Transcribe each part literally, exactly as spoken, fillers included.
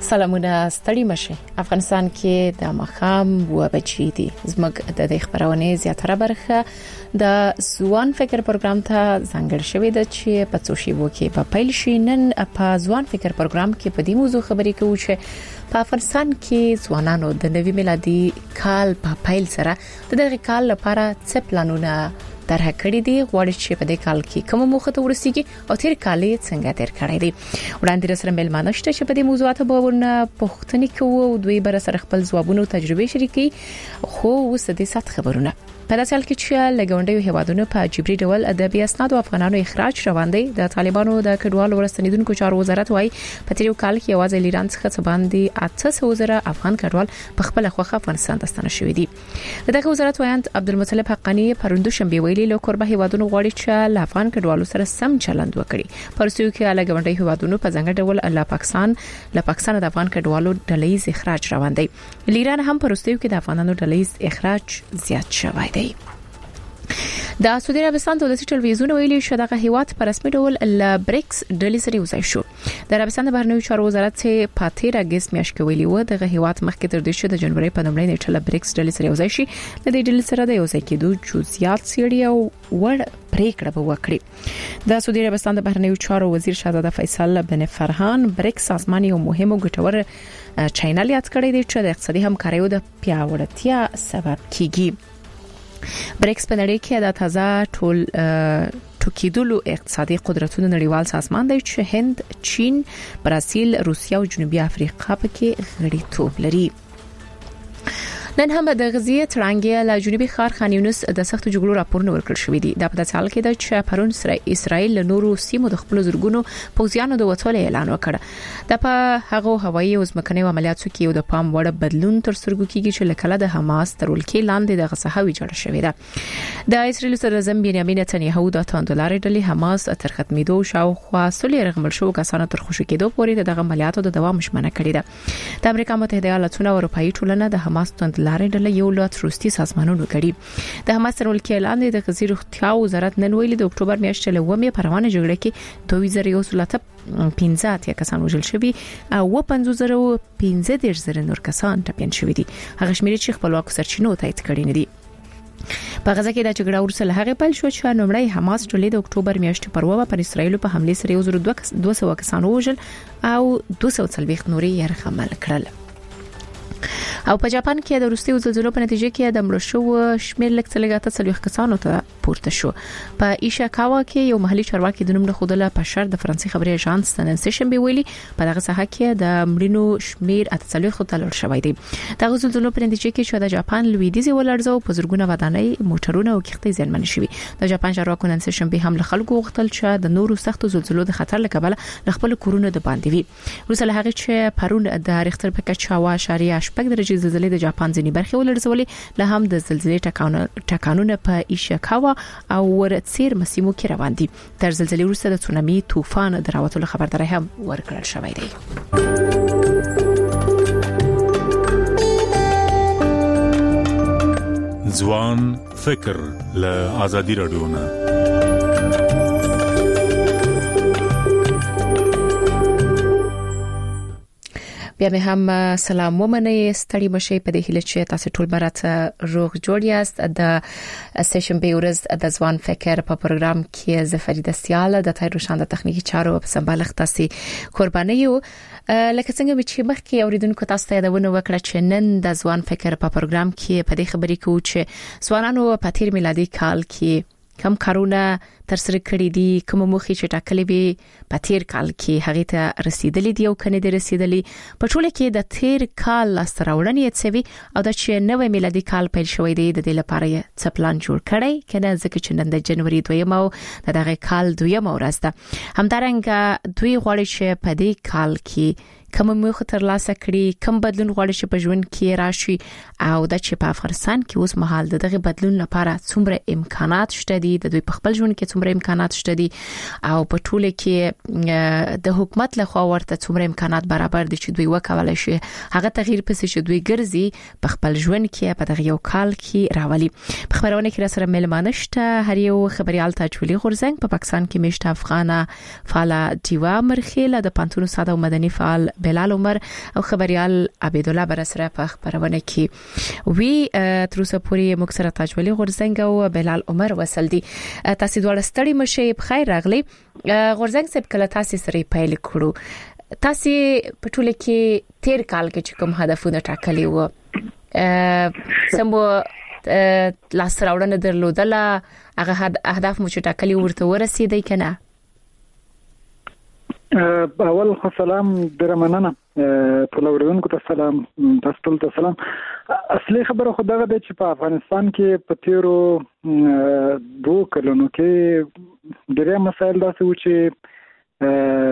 سلامونه ستړي مشه. افغانستان کې د مخام و بچی دي زموږ د خبرونه زیاتره برخه د ځوان فکر پروګرام ته ځانګړی شوې ده چې په څو شیبو کې په پیل شي. نن په ځوان فکر پروګرام کې په دې موضوع خبرې کوو چې په افغانستان کې ځوانانو د نوي میلادي کال په پیل سره د دغه کال لپاره څه پلانونه طرح کړی دي، غواړي چې په دې کال کې کوم موخه ته ورسیږي او تیر کال یې څنګه تیر کړی دی. وړاندې سره ملمانه شته چې په دې موضوعاتو باندې پوښتنې کوو او دوی بر سره خپل ځوابونه او تجربې شریکي. خو اوس د دې سات خبرونه په داسې حال کې چې لګونډي هیوادونو په جبري ډول ادبي اسناد او افغانانو اخراج روان دي. د طالبانو د کډوالو ورستنیدونکو چارو وزارت وايي په تیرو کال کې یوازې ایران څخه باندې اته سوه زره افغان کډوال په خپل خوخه افغانستان ته ستنه شوي دي. دغه وزارت وایي عبدالمطلب حقانی پروندو شنبه ویلي له قربه هیوادونو غواړي چې له افغان کډوالو سره سم چلند وکړي. پرسیو کې لګونډي هیوادونو په ځنګړي ډول له پاکستان له پاکستان د افغان کډوالو ډلهیز اخراج روان دي. ایران هم پرسیو کې د افغانانو ډلهیز اخراج زیات شوی دی. د سعودي عربستان دولتي ټلویزیون ویلي چې دغه هیواد په رسمي ډول ل بریکس ډلې سره یوځای شو. د عربستان د بهرنیو چارو وزارت چې په تیر اگست میاشت کې ویلي و دغه هیواد مخکې تر دې چې د جنوري په لومړۍ نیټه ل بریکس ډلې سره یوځای شي، د دې ډلې سره د یوځای کېدو جزئیات څېړي او ور پریکړه به وکړي. د سعودي عربستان د بهرنیو چارو وزیر شهزاده فیصل بن فرحان بریکس سازمان یو مهم او ګټور چینل یاد کړی دی چې د اقتصادي همکاریو د پیاوړتیا سبب کیږي. بریکس په نړۍ کې د تازه ټول ټوکیدلو اقتصادي قدرتونو نړیوال سازمان دی چې هند، چین، برازیل، روسیا او جنوبي افریقا پکې غړیتوب لري. نن هم د غزیه ترانګیا له جنوبي ښار خان یونس د سختو جګړو راپورونه ورکړل شوې دي. د په داسې حال کې د چې پرون سره اسرائیل له نورو سیمو د خپل زورګونو پوځیانو د وټول اعلان وکړ. د په هغه هوایي او ځمکني عملیاتو کې یو د پام وړ بدلون تر سترګو کېږي چې لکه د حماس تر ولکې لاندې د غصهوي جوړ شوې ده. د اسرائیل سره زم بنیامین نتنیاهو د تاندولاري ډلې حماس تر ختمېدو شاوخوا سولې رغمل شو کسانو تر خوشو کېدو پورې دغه عملیاتو د دوام شمنه کړې ده. د امریکا متحده ایالاتونو او اروپאי ټولنه د حماس تاندولاري ډلې یو لوت روسي سازمانونو کړي. د حماس تر ولکې لاندې د غزي روغتیا وزارت نن ویلي د اکتوبر میاشتې له ومه په روانه جګړه کې دوه زره یو سل پنځه اتیا کسان وژل شوي او پنځه زره پنځه دېرش زره نور کسان ټپيان شوي دي. هغه شمېر چې خپلواک سرچینو تایید کړي نه دي. په غزه کې د جګړې ورسره هغه پیل شو چې نومړی حماس ټولې د اکتوبر میاشتې پر وبا پر اسرائیل په حمله سره یو زره دوه سوه کسان وژل او دوه سوه څلوېښت نورې يرغمل کړل. او په جاپان کې د روسي زلزلو په نتیجه کې د مړو شو شمېر لږ څه لږه څلوېښت کسانو ته پورته شو. په ایشیکاوا کې یو محلي چارواکي د نوم نه خوده په شر د فرانسې خبري اژانس نن شنبه ویلي په دغه ساحه کې د مړینو شمېر اته څلوېښت ته لوړ شوی دی. د زلزلو په نتیجه کې چې د جاپان لویدیځ ولړزو په زرګونه ودانۍ، موټرونه او کښتۍ زیانمن شوي. د جاپان چارواکو نن شنبه هم له خلکو غوښتل چې د نورو سختو زلزلو د خطر لکبله خپل کورونه د باندې وي. روسله هغه چې پرون د ریختر په کچه وا اشاریه شپږ درجه زلزلې د جاپان ځینې برخې ولړزولې، له هم د زلزلې ټکانونه په ایشیکاوا او ورڅیر مسیمو کې روان دي. تر زلزلې وروسته د تسونامي طوفان دراوتلو خبرداري هم ورکړل شوې ده. ځوان فکر له آزادي رادیو نه بیا مې هم سلام ومنئ. ستړي مشه په دې هیله چې تاسو ټول برات روغ جوړ یاست. د سیشن به ورځ د ځوان فکر په پروګرام کې زفریده سیاله د تای روشان د تخنیکی چارو په سمبالښت تاسو قرباني یو. لکه څنګه چې مخکې اوریدونکو تاسو ته یادونه وکړه چې نن د ځوان فکر په پروګرام کې په دې خبرې کوو چې ځوانانو په تیر میلادي کال کې کم کارونه تر سره کړی دي، کوم موخې چې ټاکلې وي په تیر کال کې هغه ته رسیدلې دي او کنه دي رسیدلې. په ټوله کې د تیر کال لاستراوړنې څه وي او د چې نوې میلادي کال پیل شوی دی د دې لپاره څه پلان جوړ کړی کنه، ځکه چې نن د جنوري دویمه او دغه کال دویمه ورځ ده. همدارنګه دوی غواړي چې په دې کال کې کوم موخه ترلاسه کړي، کوم بدلون غواړي چې په ژوند کې راشي او د چې په افغانستان کې اوس مهال دغه بدلون لپاره څومره امکانات شته دي، د دوی په خپل ژوند کې څومره امکانات شته دي او په ټوله کې د حکومت له خوا ورته څومره امکانات برابر دي چې دوی وکولای شي هغه تغییر پسې چې دوی ګرځي په خپل ژوند کې په دغه یو کال کې راولي. په خبرونه کې را سره ملمانه شته هر یو خبريال تاجولي غورزنګ په پاکستان کې مشت افغانه فعال دیوا مرخیله د پانتونو ساده او مدني فعال بلال عمر او خبريال عبد الله برسره په خبرونه کې وی تر اوسه پورې مکسره تاجولي غورزنګ او بلال عمر وصل دي. تاسو دواړه ستړي مشه په خیر راغلي. غورزنګ سپ کله تاسو سره پیل کړو، تاسو په ټوله کې تیر کال کې کوم هدفونه ټاکلي وو سمو لاس راوړنه درلودله، هغه اهداف مو چې ټاکلي ورته ورسېدي کنه؟ اول خو سلام درمننه ټول اورونکو ته سلام، تاسو ته سلام. اصلي خبره خو دغه ده چې په افغانستان کې په تیرو دوه کلونو کې ډېر مسایل داسې و چې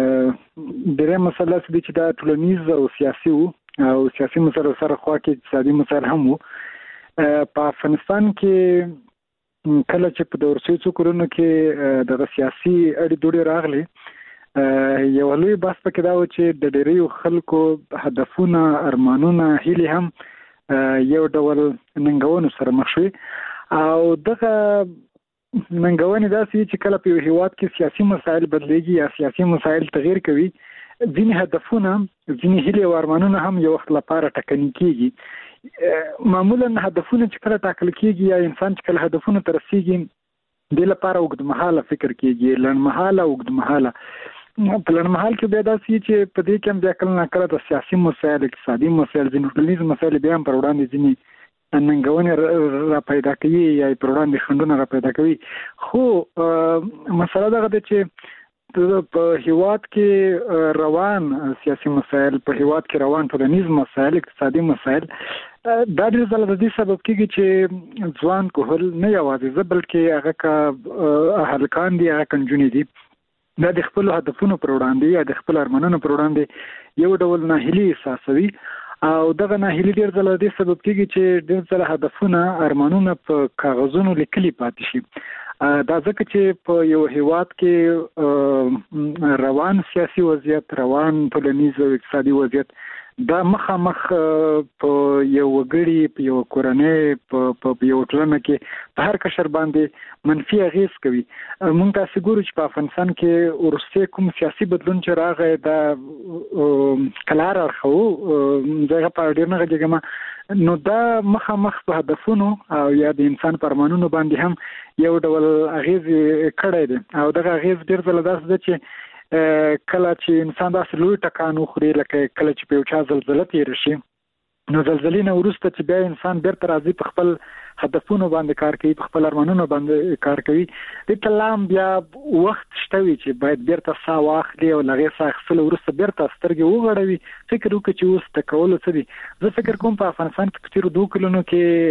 ډېر مسایل داسې دي چې دا ټولنیز او سیاسي وو او سیاسي مسایل سره خوا کې اقتصادي مسایل هم وو. په افغانستان کې کله چې په دورسي څو کلونو کې د سیاسي اړې دوړې راغلي، یو لوی بحث پکې دا و چې د ډېریو خلکو هدفونه، ارمانونه، هیلې هم یو ډول ننګونو سره مخ شوي او دغه ننګونې داسې چې کله په یو هیواد کې سیاسي مسایل بدلیږي یا سیاسي مسایل تغیر کوي، ځینې هدفونه، ځینې هیلې او ارمانونه هم یو وخت لپاره ټاکني کېږي. معمولا هدفونه چې کله ټاکل کېږي یا انسان چې کله هدفونه ته رسېږي د لپاره اوږدمهاله فکر کېږي، لنډمهاله اوږدمهاله. په لنډمهال کې بیا داسې چې په دې کې هم بیا کله ناکله د سیاسي مسایل، اقتصادي مسایل، ځینې ټولنیز مسایل بیا هم پر وړاندې ځینې ننګونې را پیدا کوي یا پر وړاندې خنډونه را پیدا کوي. خو مسله دغه ده چې په هیواد کې روان سیاسي مسایل، په هیواد کې روان ټولنیز مسایل، اقتصادي مسایل، دا ډېر ځله د دې سبب کېږي چې ځوان کوهل نه یوازې زه بلکې هغه که هلکان دي، هغه که نجونې دي، دا د خپل هدفونو پر وړاندې یا د خپل ارمانونو پر وړاندې یو ډول ناهیلي احساسوي او دغه ناهیلي ډېر ځله د دې سبب کېږي چې ډېر ځله هدفونه، ارمانونه په کاغذونو لیکلي پاتې شي. دا ځکه چې په یو هیواد کې روان سیاسي وضعیت، روان ټولنیز او اقتصادي وضعیت دا مخامخ په یو وګړي، په یو کورنۍ، په یو ټولنه کې په هر کشر باندې منفي اغیز کوي. مونږ تاسو ګورو چې په افغانستان کې ورسته کوم سیاسي بدلون چې راغی دا کلار اړخو زه په ډیر نه غږیږم، نو دا مخامخ په هدفونو او یا د انسان په ارمانونو باندې هم یو ډول اغیز کړی دی او دغه اغیز ډیر ځله داسې ده چې کله چې انسان داسې لوی ټکان وخوري، لکه کله چې په یو چا زلزله تېره شي، نو زلزلې نه وروسته چې بیا انسان بیرته راځي په خپل هدفونو باندې کار کوي، په خپل ارمانونو باندې کار کوي، دې ته لا هم بیا وخت شته وي چې باید بیرته ساه واخلي او له هغې ساه اخیستلو وروسته بیرته سترګې وغړوي، فکر وکړي چې اوس د کولو څه دي. زه فکر کوم په افغانستان کې په تېرو دوه کلونو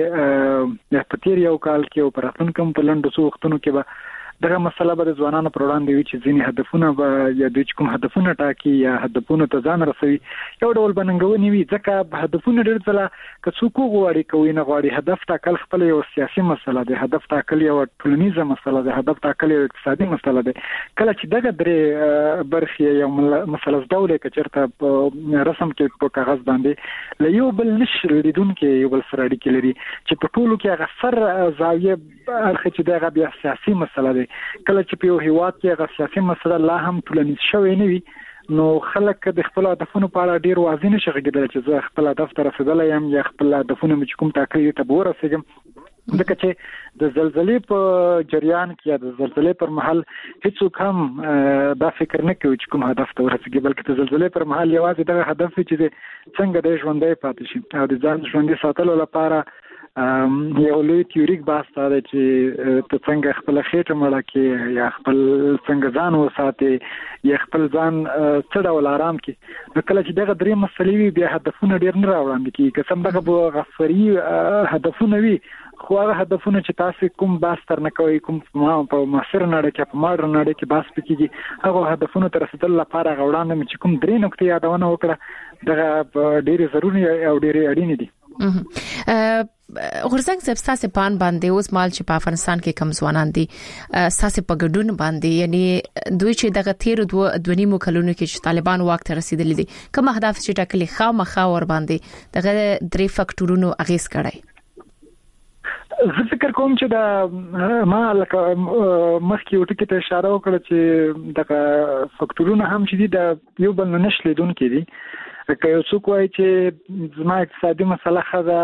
کې، په تېر یو کال کې او په راتلونکي هم په لنډو څو وختونو کې به دغه مسله به د ځوانانو پر وړاندې وي چې ځینې هدفونه به یا دوی چې کوم هدفونه ټاکي یا هدفونو ته ځان رسوي یو ډول به ننګونې وي. ځکه هدفونه ډېر ځله که څوک وغواړي کوي نه غواړي، هدف ټاکل خپله یو سیاسي مسله ده، هدف ټاکل یو ټولنیزه مسله ده، هدف ټاکل یو اقتصادي مسله ده. کله چې دغه درې برخې یو مثلث ډول که چېرته په رسم کې په کاغذ باندې له یو بل نشي لیدونکي یو بل سره اړیکې لري چې په ټولو کې هغه سر زاویه اړخ چې دی هغه بیا سیاسي مسله ده. کله چې په یو هیواد کې هغه سیاسي مسله لا هم ټولنیز شوی نه وي، نو خلک د خپل هدفونو په اړه ډیر واضح نشي غږېدلی چې زه خپل هدف ته رسېدلی یم یا خپل هدفونه مې چې کوم ټاکلي ته به ورسېږم. ځکه چې د زلزلې په جریان کې یا د زلزلې پر مهال هیڅوک هم دا فکر نه کوي چې کوم هدف ته ورسېږي، بلکې د زلزلې پر مهال یوازې دغه هدف وي چې څنګه دی ژوندی پاتې شي او د ځان ژوندي ساتلو لپاره یو لوی تیوریک بحث دا دی چې ته څنګه خپل خېټه مړه کړې یا خپل څنګه ځان وساتې یا خپل ځان څه ډول آرام کړې. نو کله چې دغه درې مسلې وي بیا هدفونه ډېر نه راوړاندې کېږي، که څه دغه به غفري هدفونه وي، خو هغه هدفونه چې تاسو کوم بحث تر نه کوئ، کوم په معاصره نړۍ کې په ماډرن نړۍ کې بحث پکېږي، هغه هدفونو ته رسېدل لپاره هغه وړاندې مې چې کوم درې نقطې یادونه وکړه دغه ډېرې ضروري او ډېرې اړینې دي. غورزنګ صاحب تاسو پان باندې اوس مال چې په افغانستان کې کم ځوانان دي تاسو په ګډون باندې، یعنی دوی چې دغه تیر دوه دونیمو کلونو کې چې طالبان واک ته رسیدلي دي، کوم اهداف چې ټاکلي خامخا ور باندې دغه درې فاکټورونو اغیز کړی؟ زه فکر کوم چې دا ما لکه مخکې یو ټکي ته اشاره وکړه چې دغه فاکټورونه هم چې دي د یو بل نه نشلیدونکي دي. که یو څوک وایي چې زما اقتصادي مسله خدا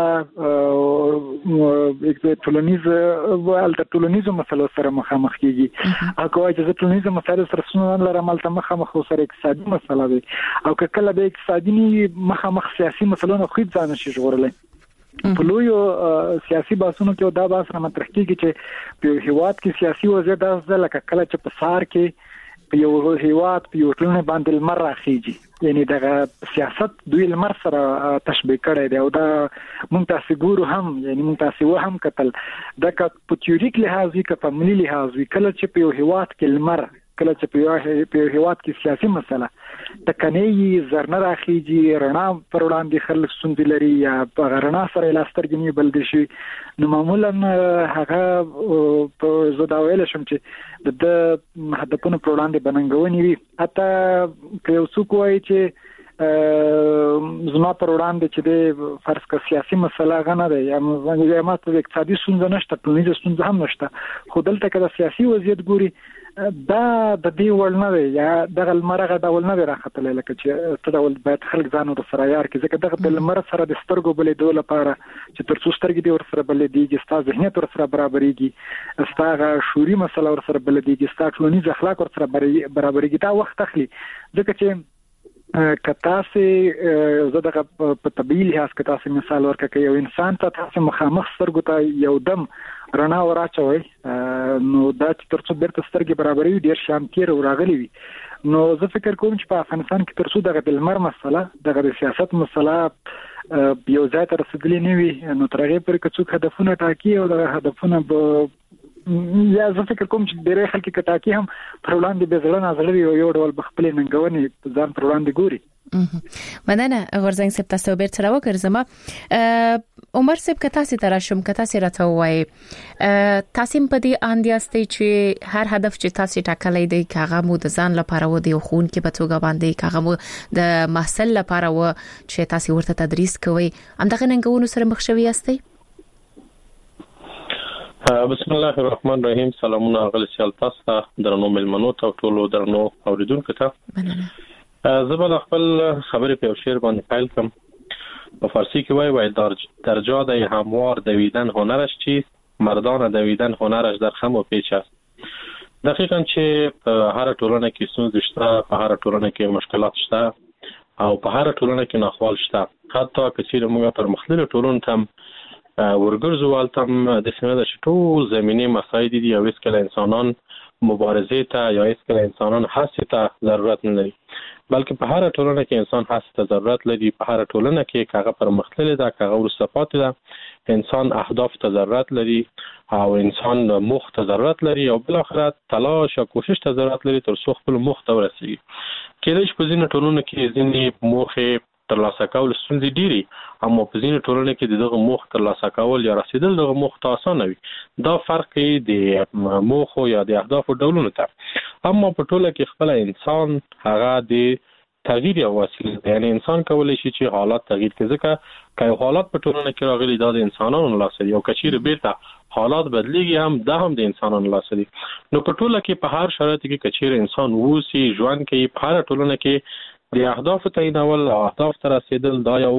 او ټولنیز ولته ټولنیزو مسلو سره مخامخ کیږي او کوي چې ټولنیزو مسلو سره څنګه لرم ملته مخامخ سره اقتصادي مسله وي او که کله به اقتصادي مخامخ سیاسي مسلو نه خو ځان شي ژغورلای په لویو سیاسي بحثونو کې دا بحث نه مطرح کیږي چې په هیواد کې سیاسي وضعیت داسې لکه کله چې په سار کې په یو هیواد په یو ټولنه باندې لمر راخیږي یعنی دغه سیاست دوی لمر سره تشبیه کړی دی او دا مونږ تاسو ګورو هم یعنی مونږ تاسو هم کتل د په تیوریک لحاظ وی که په ملي لحاظ وی کله چې په یو هیواد کې لمر کله چې په یو هیواد کې سیاسي مسله تکنې زرنه راخیږي رڼا پر وړاندې خلک ستونزې لري یا په رڼا سره لاسترګنی بل دي شي نو معمولا هغه په زدا ویل شم چې د هدفونو پر وړاندې بننګونی وي حتی که یو څوک وایي چې زما پر وړاندې چې د فرض کا سیاسي مسله غنه ده یا ماته د اقتصادي ستونزې نشته ټولنیزه ستونزې هم نشته خو دلته که د سیاسي وضعیت ګوري دا د دې ول نه دی یا دغه لمرغه ډول نه راختلې لکه چې څه ډول باید خلک ځان ور سره یار کې ځکه دغه د لمر سره د سترګو بلې ډول لپاره چې تر څو سترګې دی ور سره بلې دیږي ستاسو ذهنیت ور سره برابرېږي ستاسو شعوري مسله ور سره بلې دیږي ستاسو ټولنیز اخلاق ور سره برابرېږي دا وخت اخلي ځکه چې کتا سه زه دغه په طبيعي لحاظ کتا سه مثال ورکړم یو انسان ته تاسو مخامخ سترګو ته یو دم رڼا وراچوي نو دا چې تر څو بیرته سترګې برابرې ډیر شام تیر وراغلي وي نو زه فکر کوم چې په افغانستان کې تر څو دغه د لمر مسله دغه د سیاست مسله یو ځای ته رسیدلې نه وي نو تر هغه پورې که څوک هدفونه ټاکي او دغه هدفونه به یا زه فکر کوم چې ډېر خلک کټاکي هم پر وړاندې به ځلنه ازلوي او یو ډول بخپل ننګونی ځان پر وړاندې ګوري مننه غورځنګ سپ تاسو به تر وګرځم عمر سپ کتا سي تراشم کتا سي راته وای تاسو په دې اندیاستي چې هر هدف چې تاسو ټاکلې دی کاغه مو د ځان لپاره و دی خون کې په توګه باندې کاغه مو د محصل لپاره و چې تاسو ورته تدریس کوي همدغه ننګونو سره مخ شوي یاستئ بسم الله الرحمن الرحیم سلامونه غل سیال تاسو درنو ملمنو ته ټولو درنو اوریدونکو ته زبر خپل خبرې په شعر باندې فایل کوم په فارسی کې وای وای درج درجا د هموار دویدن هنرش چیست مردان دویدن هنرش در خم و پیچ است دقیقاً چې په هر ټولنه کې ستونزې شته په هر ټولنه کې مشکلات شته او په هر ټولنه کې ناخوال شته حتی کثیر موږ پر مختلف ټولنو تم ورګرځو والتم د سینه د ټول زمینی مسایل دي او اسکل انسانان مبارزه ته یا اسکل انسانان حس ته ضرورت نه لري بلکې په هر ټولنه کې انسان حس ته ضرورت لري په هر ټولنه کې کاغه پر مختلف ده کاغه ورصفات ده انسان اهداف ته ضرورت لري او انسان مخ ته ضرورت لري او بل اخر تلاش او کوشش ته ضرورت لري تر څو خپل مخ ته ورسیږي کله چې په ځینې ټولنو کې ځینې موخه ترلاسه کول ستونزې ډېری اما په ځینې ټولنو کې دغه موخ ترلاسه کول یا رسیدل دغه موخ ته اسانه وي دا فرق دی د موخ یا د اهداف ډولونو ته اما په ټوله کې خپل انسان هغه د تغییر یو وسیله ده یعنی انسان کولای شي چې حالات تغییر کړي ځکه که حالات په ټولنه کې راغلي دا د انسانانو لاس دی او کچیر بیرته حالات بدلیږي هم دا هم د انسانانو لاس دی نو په ټوله کې په هر شرایط کې کچیر انسان ووسی ژوند کې په هر ټولنه کې د اهداف تعینول او اهداف ته رسیدل دا یو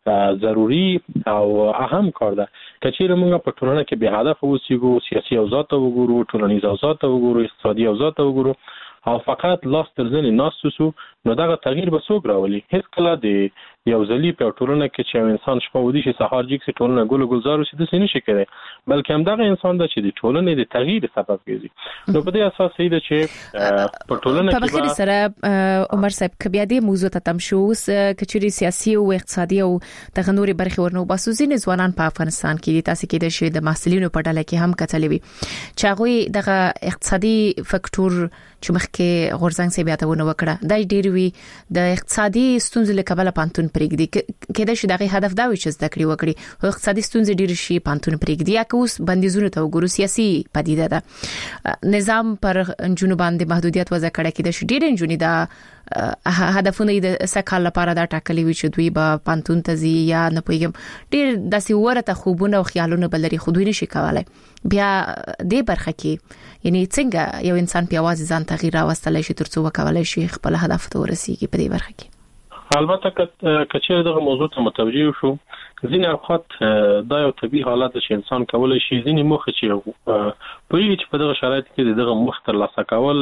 ضروری او اهم کار ده کچیر موږ په ټولنه کې به هدف ووسیږو سیاسي اوضاع ته وګورو ټولنیز اوضاع ته وګورو اقتصادي اوضاع ته وګورو او فقط لاس تر ځنې ناسوسو نو دغه تغییر به څوک راولي هیڅ کله د یو ځلی په ټولنه کې چې انسان شپه ودی شي سهار جګ سي ټولنه ګل ګلزار شي د سینې شي کړي بلکې هم دغه انسان د چې د ټولنې د تغییر سبب ګرځي نو په دې اساس دی چې په ټولنه کې په بخیر سره عمر صاحب کبیا دې موضوع ته تم شو کچري سیاسي او اقتصادي او د غنوري برخي ورنو باسوزین ځوانان په افغانستان کې تاسو کې د شي د محصلینو په ډله کې هم کتلې وي چې هغه دغه اقتصادي فاکټور چې مخکې غورځنګ سي بیا ته ونه وکړه دا ډیر وی د اقتصادي ستونزې له کبله پانتون پرېږدي کېدای شي دغه هدف دا وي چې زده کړې وکړي او اقتصادي ستونزې ډیر شي پانتون پرېږدي یا که اوس بندیزونه ته وګورو سیاسي پدیده ده نظام پر جنوب باندې محدودیت وضع کړه کېدای شي ډیر جنونی دا هدفونه د سکهال لپاره دا ټاکلي وي چې دوی به پانتون ته ځي یا نه پوهیږم ډیر داسې ورته خوبونه او خیالونه بلري خو دوی نشي کولای بیا دې برخه کې یعنی څنګه یو انسان په आवाज ځان تغییر راوستلای شي ترڅو وکولای شي خپل هدف ته ورسیږي په دې برخه کې البته کچېر دغه موضوع ته متوجه شو ځینې اوقات دا یو طبيعي حالت چې انسان کولای شي ځینې موخه چې په یوه چې په دغه شرایط کې دغه مخ تر لاسه کول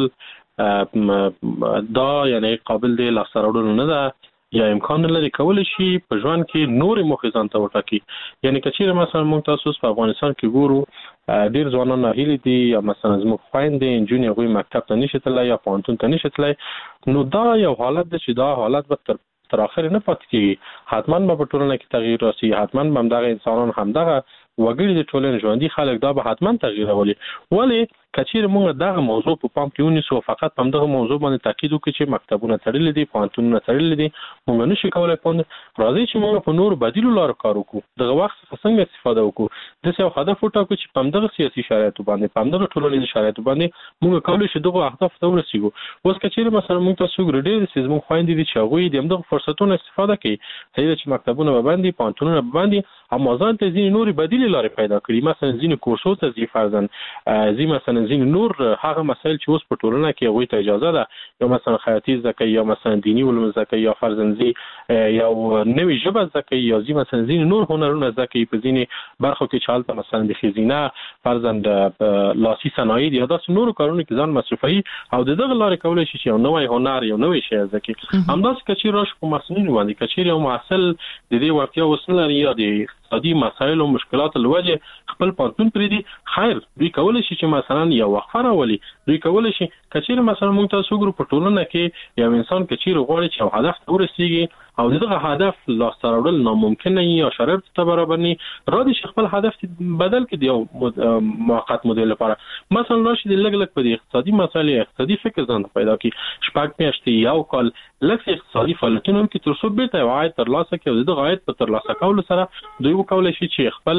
دا یعنی قابل دی لاسته راوړل نه ده یا امکان لري کولای شي په ژوند کې نور موخې ځان ته وټاکي. یعنی کچېر مثلا موږ تاسو په افغانستان کې ګورو ډیر ځوانان هیلې دي یا مثلا زموږ خويندې انجونې غوي مکتب ته نشي تللی یا پوهنتون ته نشي تللی، نو دا یو حالت دی چې دا حالت به تر تر اخر نه پاتې کیږي. حتما به په ټولنه کې تغییر راسي، حتما به همدغه انسانان همدغه وګړي د ټولنې ژوندۍ خلک دا به حتما تغییر راولي. ولی کچېر موږ دغه موضوع په پام کې ونیسو فقط په دغه موضوع باندې تاکید وکړو چې مکتبونه تړلې دي، پوهنتونونه تړلې دي، موږ نشو کولای پوند راځي چې موږ په نور بدیلو لارو کار وکړو، دغه وخت څنګه استفاده وکړو، د څه هدف وټاکو چې په دغه سیاسي شرایطو باندې په دغه ټولنیز شرایطو باندې موږ کولای شو دغه اهداف ته ورسیږو. اوس کچېر مثلا موږ تاسو ګرځي د سیمو خويندې دي چې هغه دغه فرصتونو استفاده کوي، صحیح چې مکتبونه باندې پوهنتونونه باندې امازان ته ځینې نوري بدیلې لارې پیدا کړي، مثلا ځینې کورسو ته ځي فرضاً ځي مثلا ځینې نور هغه مسایل چې اوس په ټولنه کې هغه ته اجازه ده یا مثلا خیاطي زکه یا مثلا دینی علوم زکه یا فرضاً ځي یا نوې ژبه زکه یا ځي مثلا ځینې نور هنرونه زکه په ځینې برخو کې چالت مثلا د خزینه فرضاً د لاسي صنایع یا داس نور کارونه کې ځان مصرفي او دغه لارې کولای شي یو نوې هنر یو نوې شی زکه همداس کچې راش په مسنین باندې کچې یو محصل د دې واقعیا وسله یا د اقتصادي مسایل او مشکلات لوجه خپل پانتون پرې دي خیر دوی کولای شي چې مثلا یو وقفه راولي، دوی کولای شي کچېر مثلا موږ تاسو ګرو په ټولنه کې یو انسان کچېر غواړي چې هدف ته ورسیږي او دغه هدف لاسته راوړل ناممکن نه یا شرایط ته برابر نه را دي خپل هدف بدل کړي یو موقت مدل لپاره مثلا راشي د لګ لګ په اقتصادي مسایل اقتصادي فکر ځان پیدا کړي شپږ میاشتې یو کال لکه اقتصادي فعالیتونو کې تر څو به ته عاید تر لاسه کې دغه عاید په تر لاسه کول سره دوی وکولای شي چې خپل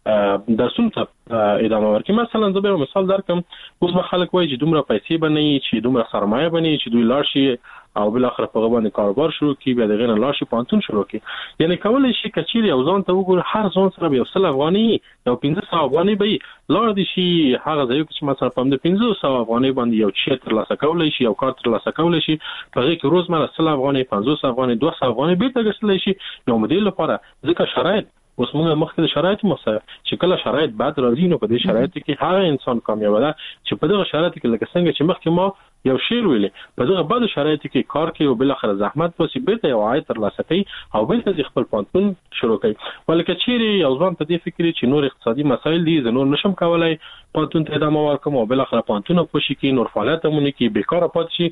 درسونه ته ادامه ورکړي. مثلا زه به مثال درکم، اوس به خلک وایي چې دومره پیسې بنئ چې دومره سرمایه بنئ چې دوی لاړ شي او بل اخر په غوښنه کاروبار شروع کړي بیا دغه نه لاړ شي پانتون شروع کړي. یعنی کولای شي کچېر یو ځان ته وګور هر ځان سره یو سل افغاني یو پنځه سوه افغاني به لاړ دي شي هغه ځای چې مثلا په پنځه سوه افغاني باندې یو شی تر لاسه کولای شي یو کار تر لاسه کولای شي په هغه کې روزمره سل افغاني پنځوس افغاني دوه سوه افغاني به تګسلای شي یو مدیر لپاره ځکه شرایط اوس موږ مخکې د شرایط مسه چې کله شرایط بعد راځي نو په دې شرایط کې هغه انسان کامیاب ده چې په دغه شرایط کې لکه څنګه چې مخکې ما یو شیر ویلې په دغه بعد شرایط کې کار کوي او بل اخر زحمت وسی بیرته یو عاید تر لاسه کوي او بل ته خپل پانتون شروع کوي. ولکه چیرې یو ځان ته دې فکر چې نور اقتصادي مسایل دي زه نور نشم کولای پانتون ته ادامه ورکوم او بل اخر پانتون پوښي کې نور فعالیتونه کې بیکاره پات شي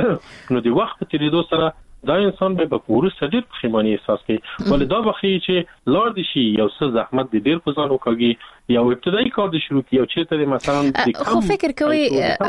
نو د وخت تیریدو سره دا انسان به په پوره صدر پښیمانی احساس کوي. ولې دا بخي چې لار دي شي یو څه زحمت دي ډیر په ځان وکړي یو ابتدایي کار دي شروع کړي او چې ته مثلا د خو فکر کوي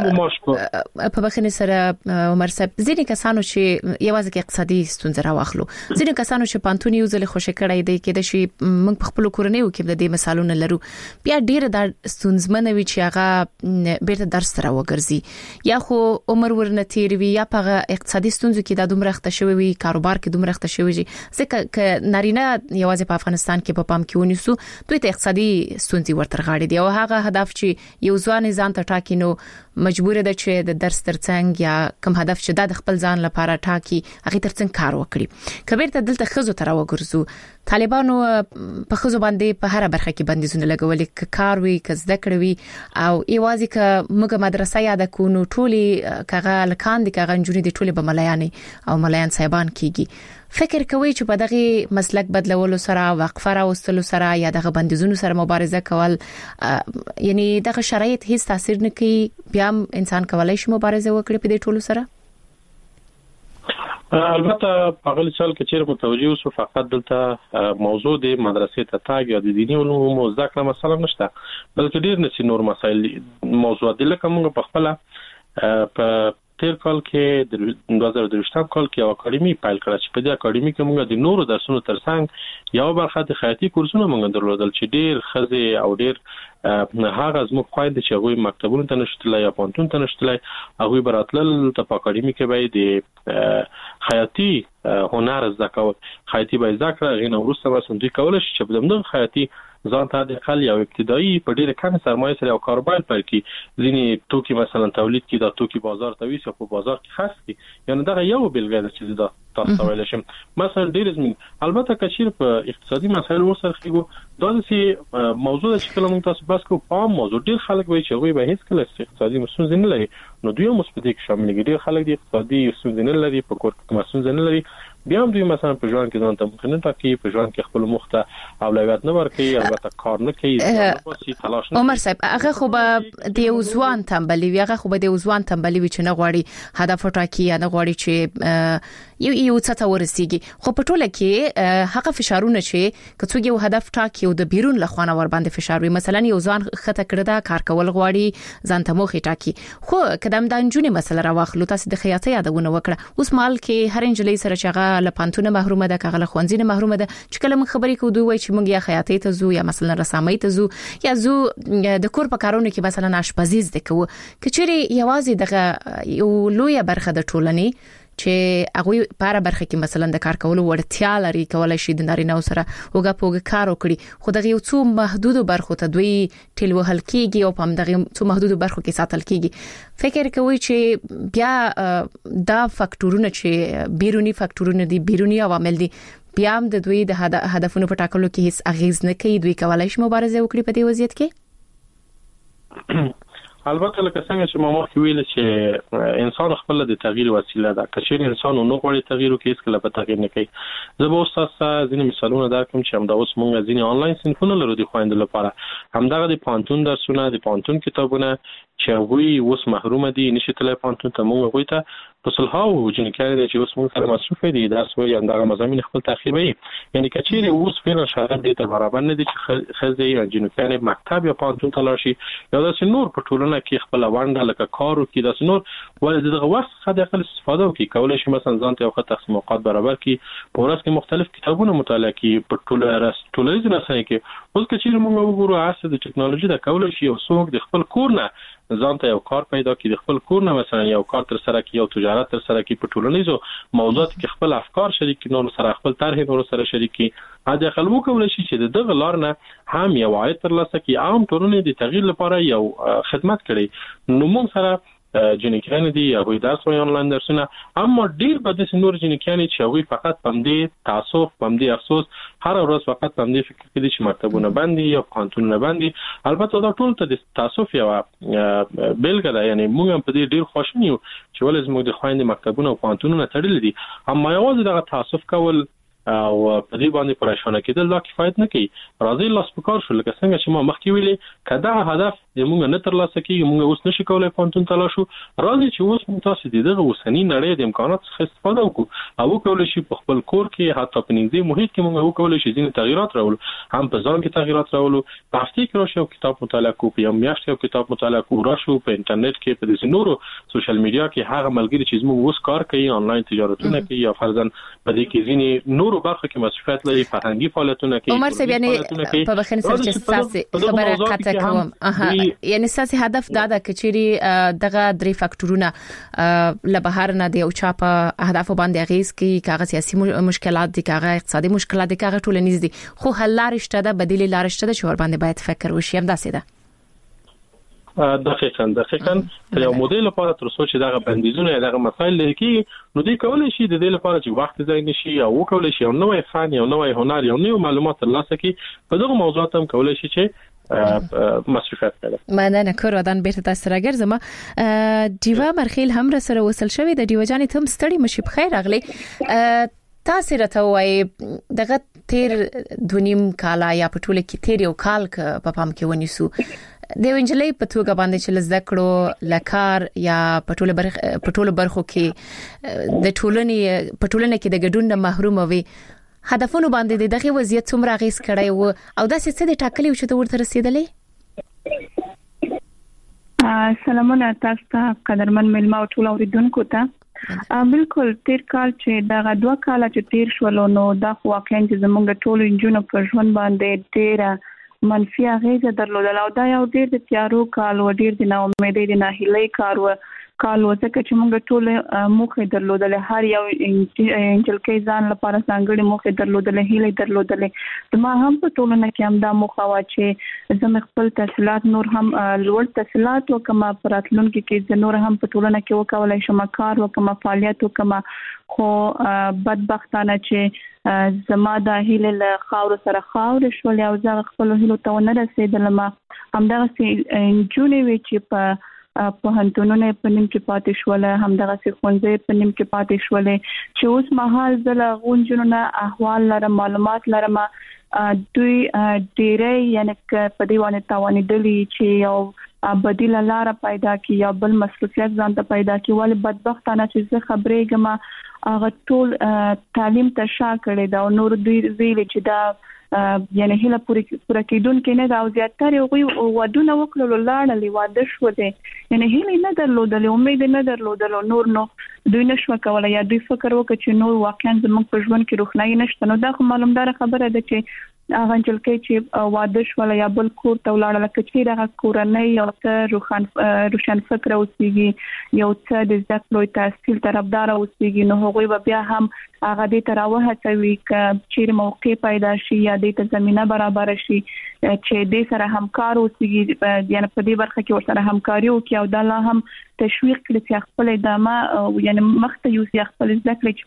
په بخنه سره عمر صاحب ځینې کسانو چې یوازې کې اقتصادي ستونزې راوخلو ځینې کسانو چې پانتونی یو ځل خوشی کړای دی کې د شي موږ په خپل کورنیو کې د دې مثالونه لرو بیا ډیر د ستونزمنوي چې هغه بیرته درس را وګرځي یا خو عمر ورنه تیروي یا په اقتصادي ستونزو کې د دومره وي کاروبار کې دومره خته شوی ځکه ک نارینه یوازې په افغانستان کې په پام کې ونیسو دوی ته اقتصادي ستونزې ورتر غاړي دی او هغه هدف چې یو ځوان ځان ته ټاکي نو مجبور ده چې د درس ترڅنګ یا کوم هدف چې د خپل ځان لپاره ټاکي هغه ترڅنګ کار وکړي. کبیر ته دلته خزو تر وګرځو طالبانو په خزو باندې په هر برخه کې بندیزونه لګولې ک کار وی ک زده کړې وی او ایوازي ک موږ مدرسې یاد کو نو ټولي کغه لکان دي کغه جوړې دي ټولي به ملایانې او ملایان صاحبان کیږي. فکر کوي چې په دغه مسلک بدلولو سره وقفه راوستلو سره یا دغه بندیزونو سره مبارزه کول یعنی دغه شرایط هیڅ تاثیر نه کوي بیا انسان کولای شي مبارزه وکړي په دې ټولو سره؟ البته په غل چل کې چیرې متوجي اوسو فقط دلته موضوع د مدرسې ته تاګ یا د دیني علومو زده کړه مثلا نشته بلکې ډیر نسی نور مسایل موضوع دي لکه موږ په خپل په تیر کال کې د دوه زره دوه کال کې یو اکاډمي فایل کړه چې په دې اکاډمي کې موږ د نورو درسونو ترڅنګ یو برخه د خیاطي کورسونه موږ درلودل چې ډیر خزه او ډیر هغه زموږ خويند چې هغه مکتبونو ته نشټلای یا پونتون ته نشټلای هغه براتل ته په اکاډمي کې به د خیاطي هنر زده کول خیاطي به زده کړه غوښنه ورسره سندې کول شي چې په دغه خیاطي ځان ته د خل یو ابتدایي په ډیره کم سرمایه سره او کاروبار پر کې ځینې توکي مثلا تولید کی دا توکي بازار ته ویسه په بازار کې خاص کی یعنی دا یو بلګه ده چې دا تاسو ویل شم مثلا ډیر زمين البته کچیر په اقتصادي مسایل ورسره خېګو دا چې موضوع چې کله موږ تاسو بس کو په موضوع ډیر خلک وایي چې غوي به هیڅ کله اقتصادي مسوز نه لري نو دوی مثبت کې شامل دي ډیر خلک د اقتصادي مسوز نه لري په کور کې مسوز نه لري بیا هم دوی مثلا په ژوند کې ځان ته مخنه ټاکي په ژوند کې خپل مخته اولویت نه ورکوي البته کار نه کوي تلاش نه عمر صاحب هغه خو به د وزوان تنبلي وي هغه خو به د وزوان تنبلي وي چې نه غواړي هدف ټاکي نه غواړي چې یو یو څه ته ورسیږي خو په ټوله کې هغه فشارونه چې کڅوږي یو هدف ټاکي او د بیرون لخوانه ور باندې فشار وي مثلا یو ځان خطه کړه دا کار کول غواړي ځان ته موخه ټاکي خو قدم د انجونې مسله راوخلو تاسو د خیاطه یادونه وکړه اوس مال کې هر انجلۍ سره چغه لپانتونه محرومه ده کغه خوانځینه محرومه ده چې کله موږ خبرې کوو دوی وایي چې موږ یا خیاطه ته زو یا مثلا رسامۍ ته زو یا زو د کور په کارونو کې مثلا آشپزي زده کوو کچري یوازې دغه یو لوی برخه د ټولنې چې هغه په برخه کې مثلا د کار کولو ورتیا لري کولای شي د نارینه سره وګه پوګه کار وکړي خو دغه یو څو محدود برخو ته دوی ټیلو هل کېږي او په دغه څو محدود برخو کې ساتل کېږي فکر کوي چې بیا دا فاکټورونه چې بیرونی فاکټورونه دي بیرونی عوامل دي بیا هم د دوی د هدفونو په ټاکلو کې هیڅ اغیز نه کوي دوی کولای شي مبارزه وکړي په دې وضعیت کې البته لکه څنګه چې ما مخکې ویل چې انسان خپل د تغییر وسیله ده کچیر انسان نو غوړي تغییر کوي هیڅ کله په تغییر نه کوي زه به تاسو ځینې مثالونه درکوم چې همدا اوس موږ ځینې آنلاین صنفونه لرو د خويندو لپاره همدغه د پانتون درسونه د پانتون کتابونه چې وی اوس محروم دي نشي تلای پانتون ته موږ غوي ته پسلهاو جنکاري چې اوس موږ سره مصروف دي درس وی همدغه مضامین خپل تخریبي یعنی کچیر اوس فعلا شاید د برابر نه دي چې خزي جنکاري مکتب یا پانتون تلاشي یا د نور په ټولنه کې خپل وانډه لکه کارو کې د نور ولې دغه وخت خدای خپل استفاده وکړي کولای شي مثلا ځان ته یو خط تقسیم اوقات برابر کړي په ورځ کې مختلف کتابونه مطالعه کړي په ټوله راس ټولنیز رسنۍ کې اوس کچیر موږ وګورو عصر د ټکنالوژي د کولای شي او څوک د خپل کور نه ځان ته یو کار پیدا کړي د خپل کور نه مثلا یو کار تر سره کړي او تجارت تر سره کړي په ټولنیزو موضوعات کې خپل افکار شریک کړي نو سره خپل طرح نور سره شریک کړي اده خلکو کولای شي چې دغه لار نه هم یو عاید تر لاسه کړي عام ټولنې د تغییر لپاره یو خدمت کړي نو موږ سره جنکان دي هغه درس وای آنلاین درسونه اما ډیر به د نور جنکان چې هغه فقط پمدې تعصب پمدې افسوس هر ورځ فقط پمدې فکر کوي چې مکتبونه باندې یا قانونونه باندې البته دا ټول ته د تعصب یو بلګه ده یعنی موږ په دې ډیر خوشاله یو چې ولې موږ د خويندې مکتبونه او قانونونه تړل دي اما یوازې دغه تعصب کول او په دې باندې پریشانه کېدل لا کفایت نه کوي راځي لاس پکار شو لکه څنګه چې ما مخکې ویلې کدا هدف موږ نه تر لاسه کیږي موږ اوس نشو کولای پانتون تلاشو راځي چې اوس موږ تاسو دغه اوسنی نړۍ د امکانات څخه استفاده وکړو او کولای شي په خپل کور کې حتی په نږدې محیط کې موږ کولای شي ځینې تغیرات راولو هم په ځان کې تغیرات راولو په هفته کې راشو کتاب مطالعه کوو په میاشت کې کتاب مطالعه کوو راشو په انټرنیټ کې په دې نورو سوشل میډیا کې هغه ملګری چې موږ اوس کار کوي آنلاین تجارتونه کوي یا فرضاً په دې کې ځینې نورو برخو کې مسؤلیت لري فرهنګي فعالیتونه کوي عمر صاحب یعنی په بخښنه سره چې تاسو خبره قطع کوم اها یعنی تاسو هدف دا ده کچيري دغه درې فاکټورونه له بهر نه دی او چا په اهداف باندې غیز کوي کاغه سیاسي مشکلات دي کاغه اقتصادي مشکلات دي کاغه ټولنیز دي خو حل لارشته ده بدیل لارشته ده چې ور باندې باید فکر وشي هم داسې ده دقیقاً دقیقاً تر یو موډل لپاره تر څو چې دغه بندیزونه دغه مسایل لري کې نو دوی کولای شي د دې لپاره چې وخت ځای نشي او کولای شي یو نوې فن یو نوې هنر یو نوې معلومات ترلاسه کړي په دغه موضوعات هم کولای شي چې مصرفات کړي مننه کور ودان بیرته تاسو راګرځم دیوا مرخیل هم را سره وصل شوی د دیوا جان ته مستړی مشي بخیر اغلی تاسو راته وای دغه تیر دونیم کالا یا پټوله کې تیر یو کال په پام کې ونیسو د وینجلې په توګه باندې چې لزدکړو لکار یا پټوله برخ پټوله برخو کې د ټولنې پټولنه کې د ګډون محروم وي هدفونو باندې دغه وضعیت څومره غیس کړی وو او دا څه د ټاکلي چې ته ورته رسیدلې سلامونه تاسو ته قدرمن ملما او ټول اوریدونکو ته بالکل تیر کال چې دا غدوا کال چې تیر شول نو دا خو واقعا چې زموږ ټول انجونو په ژوند باندې ډیر منفي اغیزه درلودل او دا یو ډیر د تیارو کال و ډیر د نا امیدۍ د ناهیلۍ کار و کال وځکه چې موږ ټول موخه درلودل هر یو انجل کې ځان لپاره څنګه موخه درلودل هیله درلودل ما هم په ټولنه کې هم دا موخه وا چې زم خپل تحصیلات نور هم لوړ تحصیلات وکم پراتلونکو کې د نور هم په ټولنه کې وکولای شم کار وکم فعالیت وکم خو بدبختانه چې زما د هیله له خاور سره خاور شول او زه خپل هیله ته نه رسیدل ما همدغه جونې وی چې په په هنتونونه په نیم کې پاتې شول همدغه سي خونځې په نیم کې پاتې شول چې اوس مهال زله غونجونه احوال لرم معلومات لرم دوی ډېرې یعنی په دې باندې توانېدلې چې یو بدیل لار پیدا کی یا بل مسلکیت ځان ته پیدا کی ول بدبختانه چې زه خبرې ګم هغه ټول تعلیم ته شا کړي دا نور دوی ویل چې دا یعنی هله پوره پوره کېدون کې نه دا او زیاتره وي ودونه وکړل لاړل واده شو دي یعنی هله نه درلودل امید نه درلودل نور نو دوی نشو کولای یا دوی فکر وکړي چې نور واقعا زموږ په ژوند کې روښنايي نشته نو دا معلومدار خبره ده چې هغه انجل کې چې واده شو یا بل کور ته ولاړل چې دا کورنۍ یو څه روښان روښان فکر اوسېږي یو څه د ځکلو تحصیل طرفدار اوسېږي نو هغه بیا هم هغه دې تراوه هڅوي چې موقع پیدا شي یا دې زمينه برابر شي چې دې سره همکار اوسېږي یعنی په دې برخه کې ورسره همکاري وکړي او دا لا هم تشویق کړي چې خپل ادامه یعنی مخته یو ځای خپل ځکل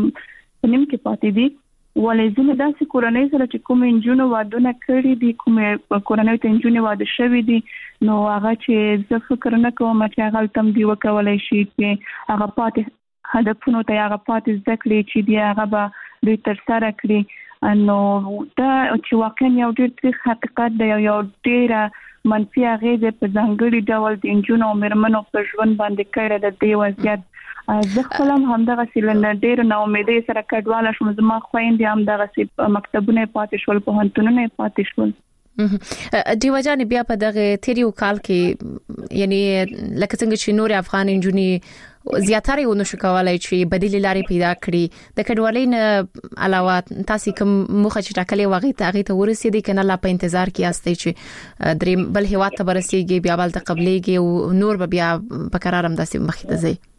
چې نیم کې پاتې دي ولې ځینې داسې کورنۍ سره چې کوم انجونو وادونه کړی دي کوم کورنۍ ته انجونو واده شوی دي نو هغه چې زه فکر نه کوم چې هغه تم دی وکولای شي چې هغه پاتې هدفونو ته هغه پاتې ځکلې چې دی هغه به دوی تر سره کړی نو دا چې واقعا یو ډېر تریخ حقیقت دی یو ډېر منفي اغیزه په ځانګړي ډول د انجونو او مېرمنو په ژوند باندې کړی د دې وضعیت زه خپلم همدغه سیلنډر ډېر نو امیدې سره کډواله شوم زما خويندې همدغه سي مکتبونه پاتې شول په هنتونونه پاتې شول دیو جان بیا په دغه تیریو کال کې یعنی لکه څنګه چې نور افغان انجونی زیاتره ونه شو کولای چې بدیل لارې پیدا کړي د کډوالۍ نه علاوه تاسو کوم مخه چې ټاکلې وغه ته هغه ته ورسېدي کنه لا په انتظار کې یاستئ چې درې بل هوا ته ورسېږي بیا بل ته قبليږي او نور به بیا په قرارم داسې مخې ته ځي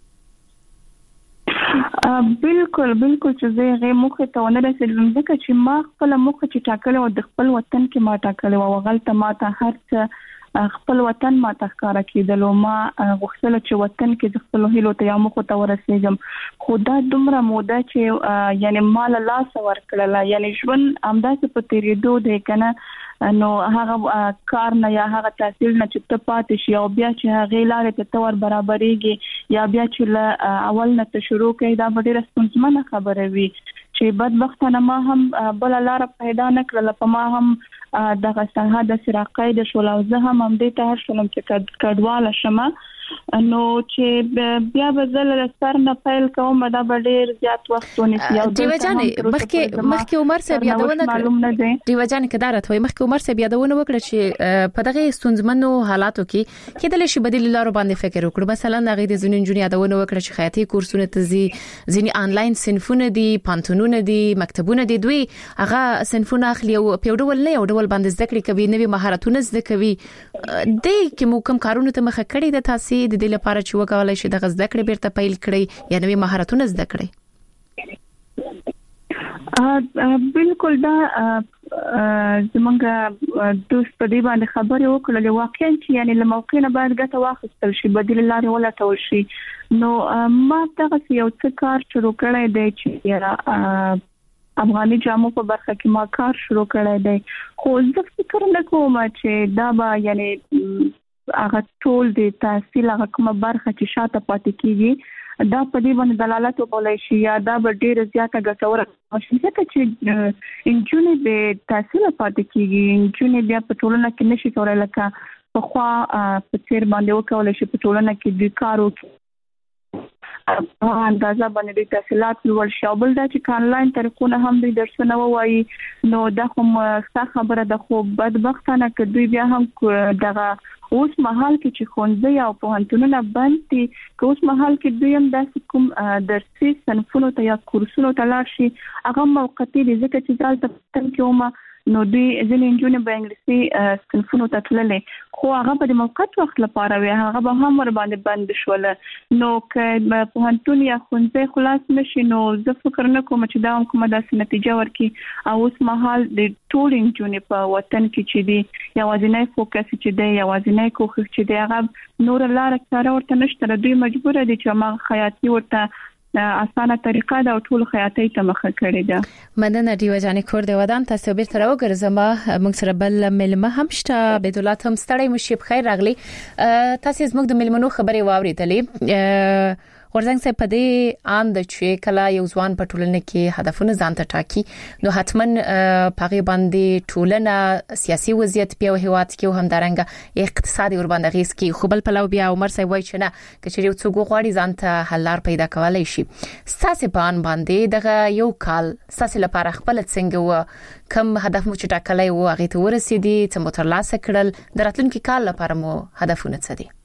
بالکل بالکل چې زه غي مخه ته ونه رسیدم ځکه چې ما خپل مخه چې ټاکلې و د خپل وطن کې ما ټاکلې و غلطه ما ته هر څه خپل وطن ما ته ښکارا کېدل او ما غوښتل چې وطن کې خپل هیلو ته یا مخه ته ورسېږم خو دا دومره موده چې یعنی مال لاس ورکړل یعنی ژوند امداسه په تیریدو دی کنه نو هغه کار نه یا هغه تحصیل نه چې ته پاتې شي او بیا چې هغه لارې ته تور برابرېږي یا بیا چې اول نه ته شروع کړي دا ډېره ستونزمنه خبره وي چې بدبختانه ما هم بل لار پیدا نکړل په ما هم دغه ساحه د سراقې د شول او زه هم هم دې ته شولم چې کډواله شمه نو چې بیا به زل سر نه فایل کوم دا ډېر زیات وخت ونیسي او دیو جان مخکې مخکې عمر صاحب یادونه معلوم نه دی دیو جان کدارت وای مخکې عمر صاحب یادونه وکړه چې په دغه ستونزمنو حالاتو کې کېدل شي بدیل لارو باندې فکر وکړو مثلا هغه د زنین جون یادونه وکړه چې خیاطي کورسونه تزي ځینی انلاین صنفونه دي پانتونونه دي مکتبونه دي دوی هغه صنفونه اخلي او په ډول نه یو ډول باندې زده کړې کوي نوي مهارتونه زده کوي د کوم کوم کارونه ته مخه کړی د تاسو د دې لپاره چې وکولای شي د زده کړې بیرته پیل کړي یا نوي مهارتونه زده کړي بالکل دا زمونږ دوست په دې باندې خبرې وکړلې واقعا چې یعنی له موقع نه باید ګټه واخیستل شي بدیل لارې ولټول شي نو ما دغه یو څه کار شروع کړی دی چې افغاني جامو په برخه کې ما کار شروع کړی دی خو زه فکر نه کوم چې دا به یعنی هغه ټول د تحصیل هغه کومه برخه چې شاته پاتې کیږي دا په دې باندې دلالت وکولای شي یا دا به ډیره زیاته ګټوره شي چې انجونې د تحصیل پاتې کیږي انجونې بیا په ټولنه کې نشي کولای لکه په خوا په تیر باندې وکولای شي په ټولنه کې د کار وکړي په اندازه باندې د تحصیلات لوړ شي او بل دا چې آنلاین طریقونه هم د درسونه وایي نو دا کوم څه خبره ده خو بدبختانه کې دوی بیا هم دغه اوس مهال کې چې خونځي او پوهنتونونه بند دي که اوس مهال کې دوی هم داسې کوم درسي صنفونو ته یا کورسونو ته لاړ شي هغه موقتي دي ځکه چې ځل ته تم کومه نو دوی ځینې نجونې به انګلیسي صنفونو ته تللې خو هغه په موقت وخت لپاره وي هغه به هم ور باندې بند شول نو که په هنتون یا خونځه خلاص نشي نو زه فکر نه کوم چې دا کومه داسې نتیجه ورکړي او اوس مهال د ټول نجونې په وطن کې چې دی یوازینی فوکس چې دی یوازینی کوښښ چې دی هغه نور لار کار ورته نشته دوی مجبور دي چې ما خیاطي ورته اسانه طریقه دا ټول خیاطي ته مخه کړې ده مننه دیو جانې کور دی ودان تاسو به تر وګرځم موږ سره بل ملمه هم شته بدولات هم ستړی مشي بخیر راغلی تاسو زموږ د ملمنو خبري واوریدلې ورځنګ څه پدې اند چې کله یو ځوان په ټولنه کې هدفونه ځان ته ټاکي نو حتمن پغې باندې ټولنه سیاسي وضعیت په هیواد کې هم درنګ اقتصادي ور باندې غیس کې خو بل پلو بیا عمر سي وای چې نه کچې یو څوک غواړي ځان ته حلار پیدا کولای شي ساسي پان باندې دغه یو کال ساسي لپاره خپل څنګه و کم هدف مو چې ټاکلای و هغه ته ورسېدي چې مو ترلاسه کړل دراتلونکي کال لپاره مو هدفونه څه دي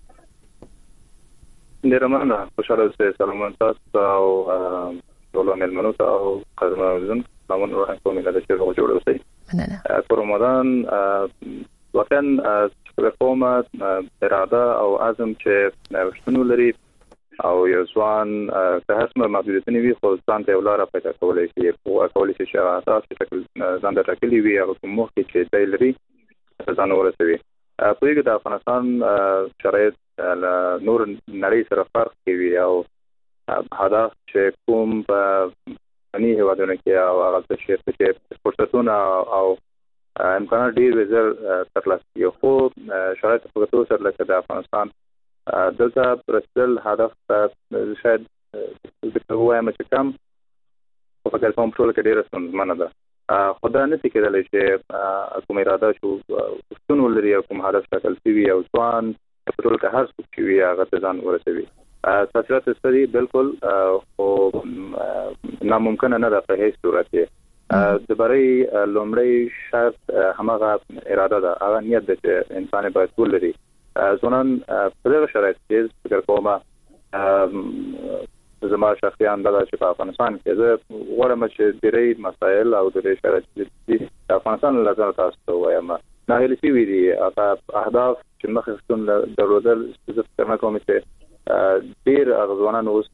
نرمانه خوشاله اوسئ سلامون تاسو او ټول ملمنو ته او قدرمنو سلامون روح کوم له چې روغ جوړ اوسئ مننه په رمضان واقعا کومه اراده او عزم چې وشتنو لري او یو ځوان که هڅه محدودیتونه وي خو ځان ته ولاره پیدا کولای شي او کولای شي چې اساس کې ځان ته ټاکلي وي او کوم وخت چې دی لري ځان ورسوي په یوه د افغانستان شرایط نور نړۍ سره فرق کوي او هدف چې کوم په اني هوادونه کې او هغه څه چې فرصتونه او امکانات ډیر وزر ترلاسه یو خو شرایط په توګه سره لکه د افغانستان دلته پرستل هدف شاید د وایم چې کم په فکر کوم ټول کې ډیر ستونزمنه ده خدای نه کېدلی چې کوم اراده شو ستونو لري کوم هدف ټاکل شوی او ځوان په ټول کې هر څه چې وي هغه ته ځان ورسوي تاسو ستاسو بالکل او ناممکن نه ده په هیڅ صورت کې د بری لومړی شرط همغه اراده ده هغه نیت ده چې انسان باید ټول لري ځونن په دغه شرایط کې فکر کوم زما شخصي اندازه چې په افغانستان کې زه غواړم چې ډېری مسایل او ډېری شرایط چې افغانستان لپاره تاسو وایم نه هلي سي وی دي اهداف چې مخکې څنګه درودل چې څنګه کوم چې ډېر ځوانان اوس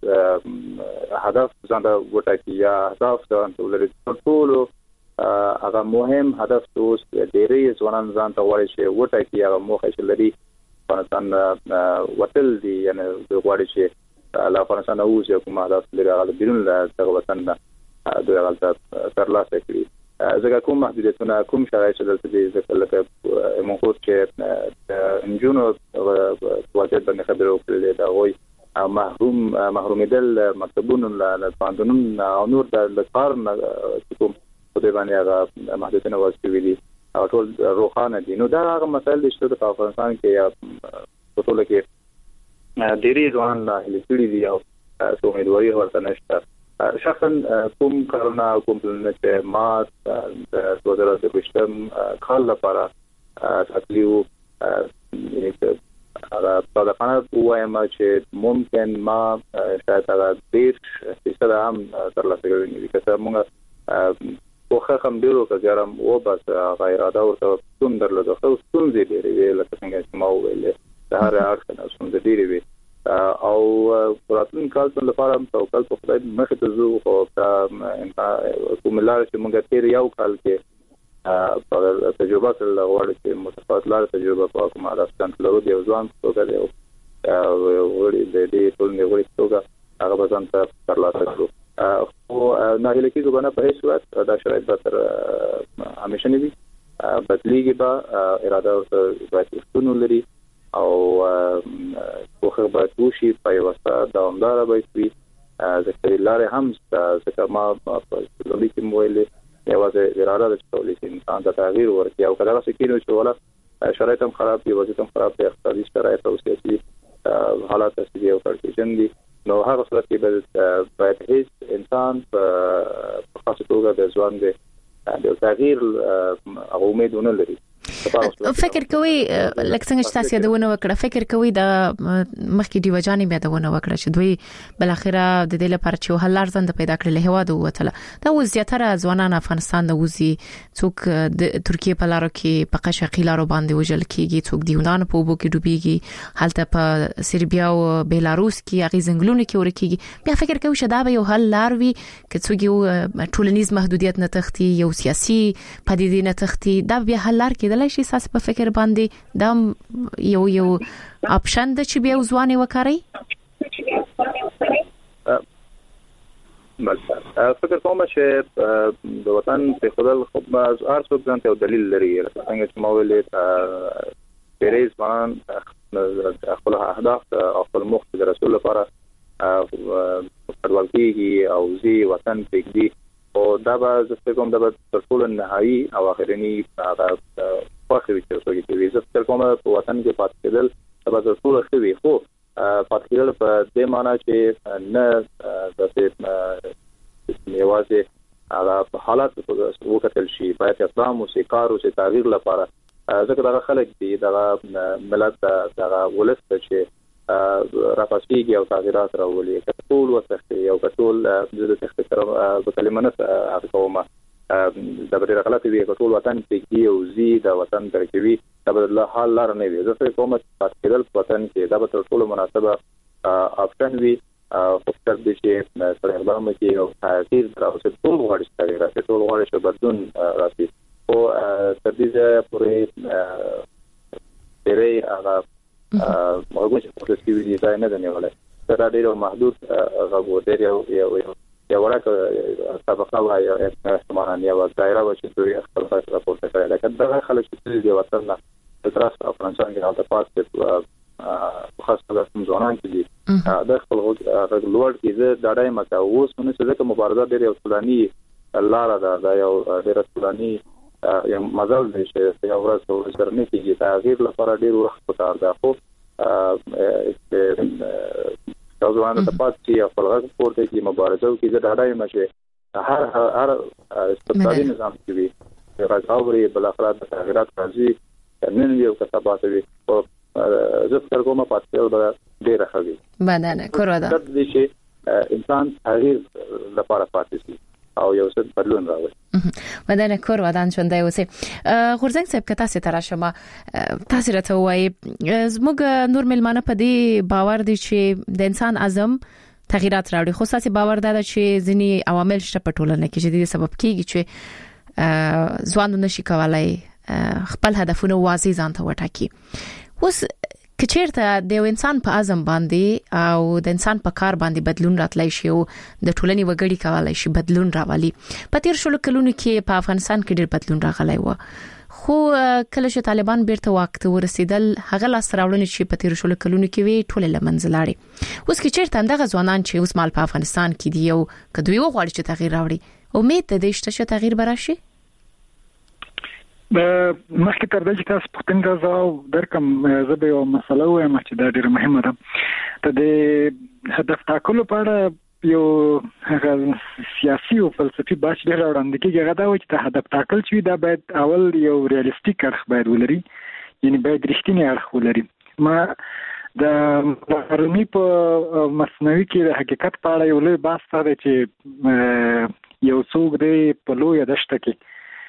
هدف ځان ته وټاکي یا اهداف ځان ته ولري ټول هغه مهم هدف اوس ډېری ځوانان ځان ته وایي چې وټاکي هغه موخه چې لري افغانستان وتل دي یعنی غواړي چې لا افغانستان اوس یو کوم هدف لري هغه بیرون له دغه وطن نه دوی هغه ترلاسه کړي زګه کوم محدودیتونه کوم شرایط چې دلته دي ځکه لکه موږ چې انجونو واجب باندې خبرو کړل دا وای محروم محرومیدل مکتبونو له پاندونو او نور د کار نه کوم په دې باندې هغه محدودیتونه واسي دي او ټول روخانه دي نو دا هغه مسایل چې په افغانستان کې یا په ټول کې ډېری ځوان لا هلي دي او څو امیدواري ورته نشته شخصا کوم کارونه کوم چې ما د دوه زره دوه کال لپاره تکلیو هغه په دغه وایم چې ممکن ما شاید هغه ډیر څه هم ترلاسه کړی وي که موږ خو هم ډیرو کارم و بس غیر اراده او څوم درلوده خو څوم دې ډیری وی لکه څنګه چې ما ویل د هر اړخ نه څوم دې ډیری وی او راتلون کال څخه لپاره هم توکل په خدای مخه ته زو او کوم لار چې موږ تیر یو کال کې په تجربه سره لغواړو چې متفاوت لار تجربه په کوم افغانستان لرو دی ځوان توګه دی او وړي د دې ټول نه وړي توګه هغه به ځان ته ترلاسه کړو او نه هله کې ګونه په هیڅ وخت دا شرایط به تر همیشه نه وي بدلیږي به اراده او باید لري او خو به توشي په واسطه دوامدار به وي ځکه لارې هم ځکه ما په لوري کې مویلې یوازې اراده د ټولې انسان د تغییر ورکړي او کله چې کینو چې ولا شرایط هم خراب دي وضعیت هم خراب دي اقتصادي شرایط او سیاسي حالات سړي او کړکېچن دي نو هغه صورت کې باید هیڅ انسان په خاصه توګه د ځوان د تغییر امید ونه لري فکر کوي لکه څنګه چې تاسو یادونه وکړه فکر کوي د مخکې دی وجاني بیا دونه وکړه چې دوی بل اخره د دې لپاره چې حل لارځند پیدا کړل هوا د وته دا وزیاتره ځوانان افغانستان د وزي څوک د ترکیه په لارو کې په قشقی لارو باندې وجل کیږي څوک دیونان په وبو کې ډوبېږي حالت په سربیا او بیلاروس کې هغه زنګلونه کې ورکیږي بیا فکر کوي چې دا به یو حل لار وي چې څوک یو ټولنیز محدودیت نه تختی یو سیاسي پدیدې نه تختی دا بیا حل لار کېدل شي ساس په فکر باندې دا یو یو اپشن د چې بیا ځواني وکړي بس فکر کوم چې د وطن په خپل خو هر څوک ځان ته دلیل لري څنګه چې ما ویلې پیریز مان خپل اهداف او خپل مخ د رسول لپاره خپلواکي او زی وطن پکې او دا به زه کوم دا به ټول نهایی او اخرنی هغه واخلي چې څه کې ویزه تر کومه په وطن کې پات کېدل دا به ټول خوي خو پات کېدل په دې معنی چې نه د یوازې هغه حالات وکتل شي باید اسلام او سیکار او تغییر لپاره ځکه دا خلک دي دا ملت دا ولست چې راپاسيږي او تغیرات راولي ټول وسخت یو ټول د تخت تر په کلمنه هغه کومه د بریره غلطي وی ټول وطن کې او زی د وطن ترکیبي د الله حال لار نه وي زه کوم چې کېدل وطن کې دا به ټول مناسبه اپشن وي خو تر دې چې سره اقدام کوي او تغییر راوځي ټول غواړي تغیرات ټول غواړي چې بدلون راشي او تر دې پورې ډېرې هغه موږ چې په دې کې ځای نه دنيولې تر ډېر محدود غوړ ډېر یو یو یو ورکه طبقه وایي او استعمال یو دایره و چې دوی خپل فیصله راپورته کړي لکه دا خلک چې د وطن نه د تراس افغانستان کې حالت پات خاصه د ځوانان کې دي د خپل غوړ کې زه دا ډای مکه اوس نو څه د مبارزه ډېر یو فلاني لار ده دا یو ډېر فلاني یو مزل دی چې یو ورځ ورځ درنه کېږي تغییر لپاره ډېر وخت پکار ده خو ا ځوانان ته پاتې او خپلغه پورته کې مبارزه کوي چې دا ډای مشه هر هر استقلالي نظام کې وي راځاوري بل افراد تغیرات راځي نن یو کسبات وي او زه فکر کوم پاتې به ډېر خوي بدنه کړو دا د چې انسان تغییر لپاره پاتې شي او یو څه بدلون راوړي مدنه کور ودان شوندای اوسه غورځنګ صاحب کته ستاره شمه تاسو راته وایي زموږ نور ملمانه په دې باور دي چې د انسان اعظم تغیرات راوړي خو ساسي باور ده چې ځینی عوامل شته په ټولنه کې چې د سبب کیږي چې ځوان نشي کولای خپل هدفونه واضح ځان ته وټاکي اوس کچیرته د انسان په اعظم باندې او د انسان په کار باندې بدلون راتلای شي او د ټولنې وګړي کولای شي بدلون راولي په تیر شلو کلونو کې په افغانستان کې ډېر بدلون راغلی و خو کله چې طالبان بیرته وخت ورسېدل هغه لاس راوړنې چې په تیر شلو کلونو کې وی ټول لمنځ لاړې اوس کچیرته همدغه ځوانان چې اوس مال په افغانستان کې دی او کدوې وغواړي چې تغییر راوړي امید ده چې تغییر براشي مخکې تر دې چې تاسو پوښتنه راځو درکم زه به یو مسله وایم چې دا ډېره مهمه ده ته د هدف ټاکلو په اړه یو سیاسي او فلسفي بحث ډېر وړاندې کېږي هغه دا و چې هدف ټاکل چې دا باید اول یو ریالستیک اړخ باید ولري یعنی باید رښتینی اړخ ولري ما د هرمی په مصنوعي کې د حقیقت په اړه یو لوی بحث دی چې یو څوک دی په لوی دشته کې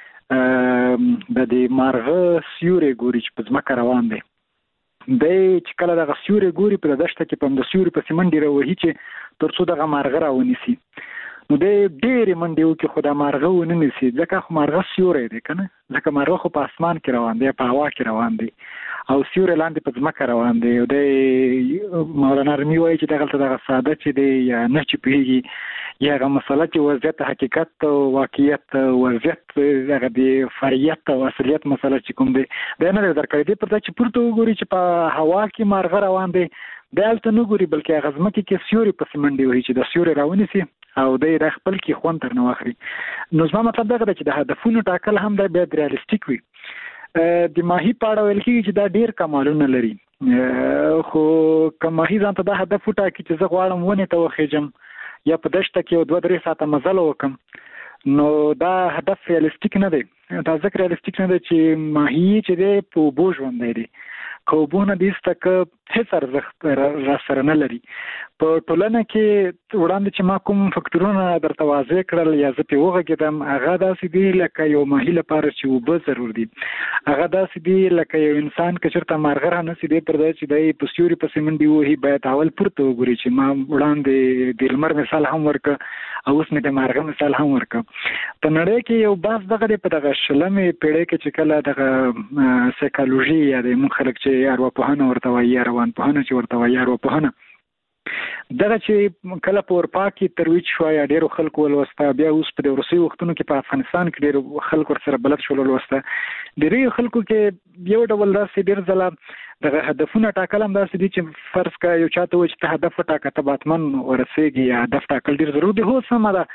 د دې مارغه سیوري ګوري چې په ځمکه روان دی د چې کله د سیوري ګوري په دشته کې په د سیوري په سیمنډي راوهي چې ترڅو د مارغه راونیسي نو د ډېر منډیو کې خدای مارغه ونیسي ځکه خو مارغه سیوري دی کنه ځکه مارغه خو په اسمان کې روان دی په هوا کې روان دی او سیوري لاندې په ځمکه روان دی او د مولانا رمي وایي چې دغه دغه ساده چې دی یا نه چې پیږي یا هغه مسله چې وضعیت حقیقت او واقعیت وضعیت هغه د فریت او اصلیت مسله چې کوم دی دا نه درکړي دي پرته چې پورته وګوري چې په هوا کې مارغه روان دی دالته نه ګوري بلکې هغه ځمکه کې سیوري په سیمنډي وایي چې د سیوري راونیسي او د خپل کې خوند تر نه واخلي نو زما مطلب دا دی چې د هدفونو ټاکل هم د بیا ریالستیک وي د ماهی پاړه ویل کېږي چې دا ډیر کمالونه لري خو کماهی ځان ته دا هدف وټاکي چې زه غواړم ونه ته وخېجم یا په دشته کې دوه درې ساعته مزل وکم نو دا هدف ریالستیک نه دی. دا ځکه ریالستیک نه دی چې ماهی چې دی په اوبو ژوندی دی، کوبونه دې ستکه هیڅ ارزښت را سره نه لري. په ټولنه کې وړاندې چې ما کوم فکټورونه درته واضح کړل یا زه په وغږېدم، هغه داسې دي لکه یو ماهی لپاره چې اوبه ضرور دي، هغه داسې دي لکه یو انسان که چېرته مارغه رانسي دی پر ځای چې دی په سیوري پسې منډې وهي، باید اول پورته وګوري چې ما وړاندې د لمر مثال هم ورکړه او اوس مې د مارغه مثال هم ورکړه. په نړۍ کې یو بحث دغه دی په دغه شلمې پیړۍ کې چې کله دغه سایکالوژي یا د موږ خلک چې ارواپوهنه ورته وایي، روانپوهنه چې ورته وایي ارواپوهنه، دغه چې کله په اروپا کې ترویج شو یا ډیرو خلکو ولوسته، بیا اوس په د روسي وختونو کې په افغانستان کې ډیرو خلکو سره بلد شول ولوسته. ډیرو خلکو کې یو ډول داسې ډیر ځله دغه هدفونه ټاکل هم داسې دي چې فرض کړه یو چاته وایي چې ته هدف وټاکه ته به حتماً ورسېږي، یا هدف ټاکل ډیر ضروري دي. هو سمه ده،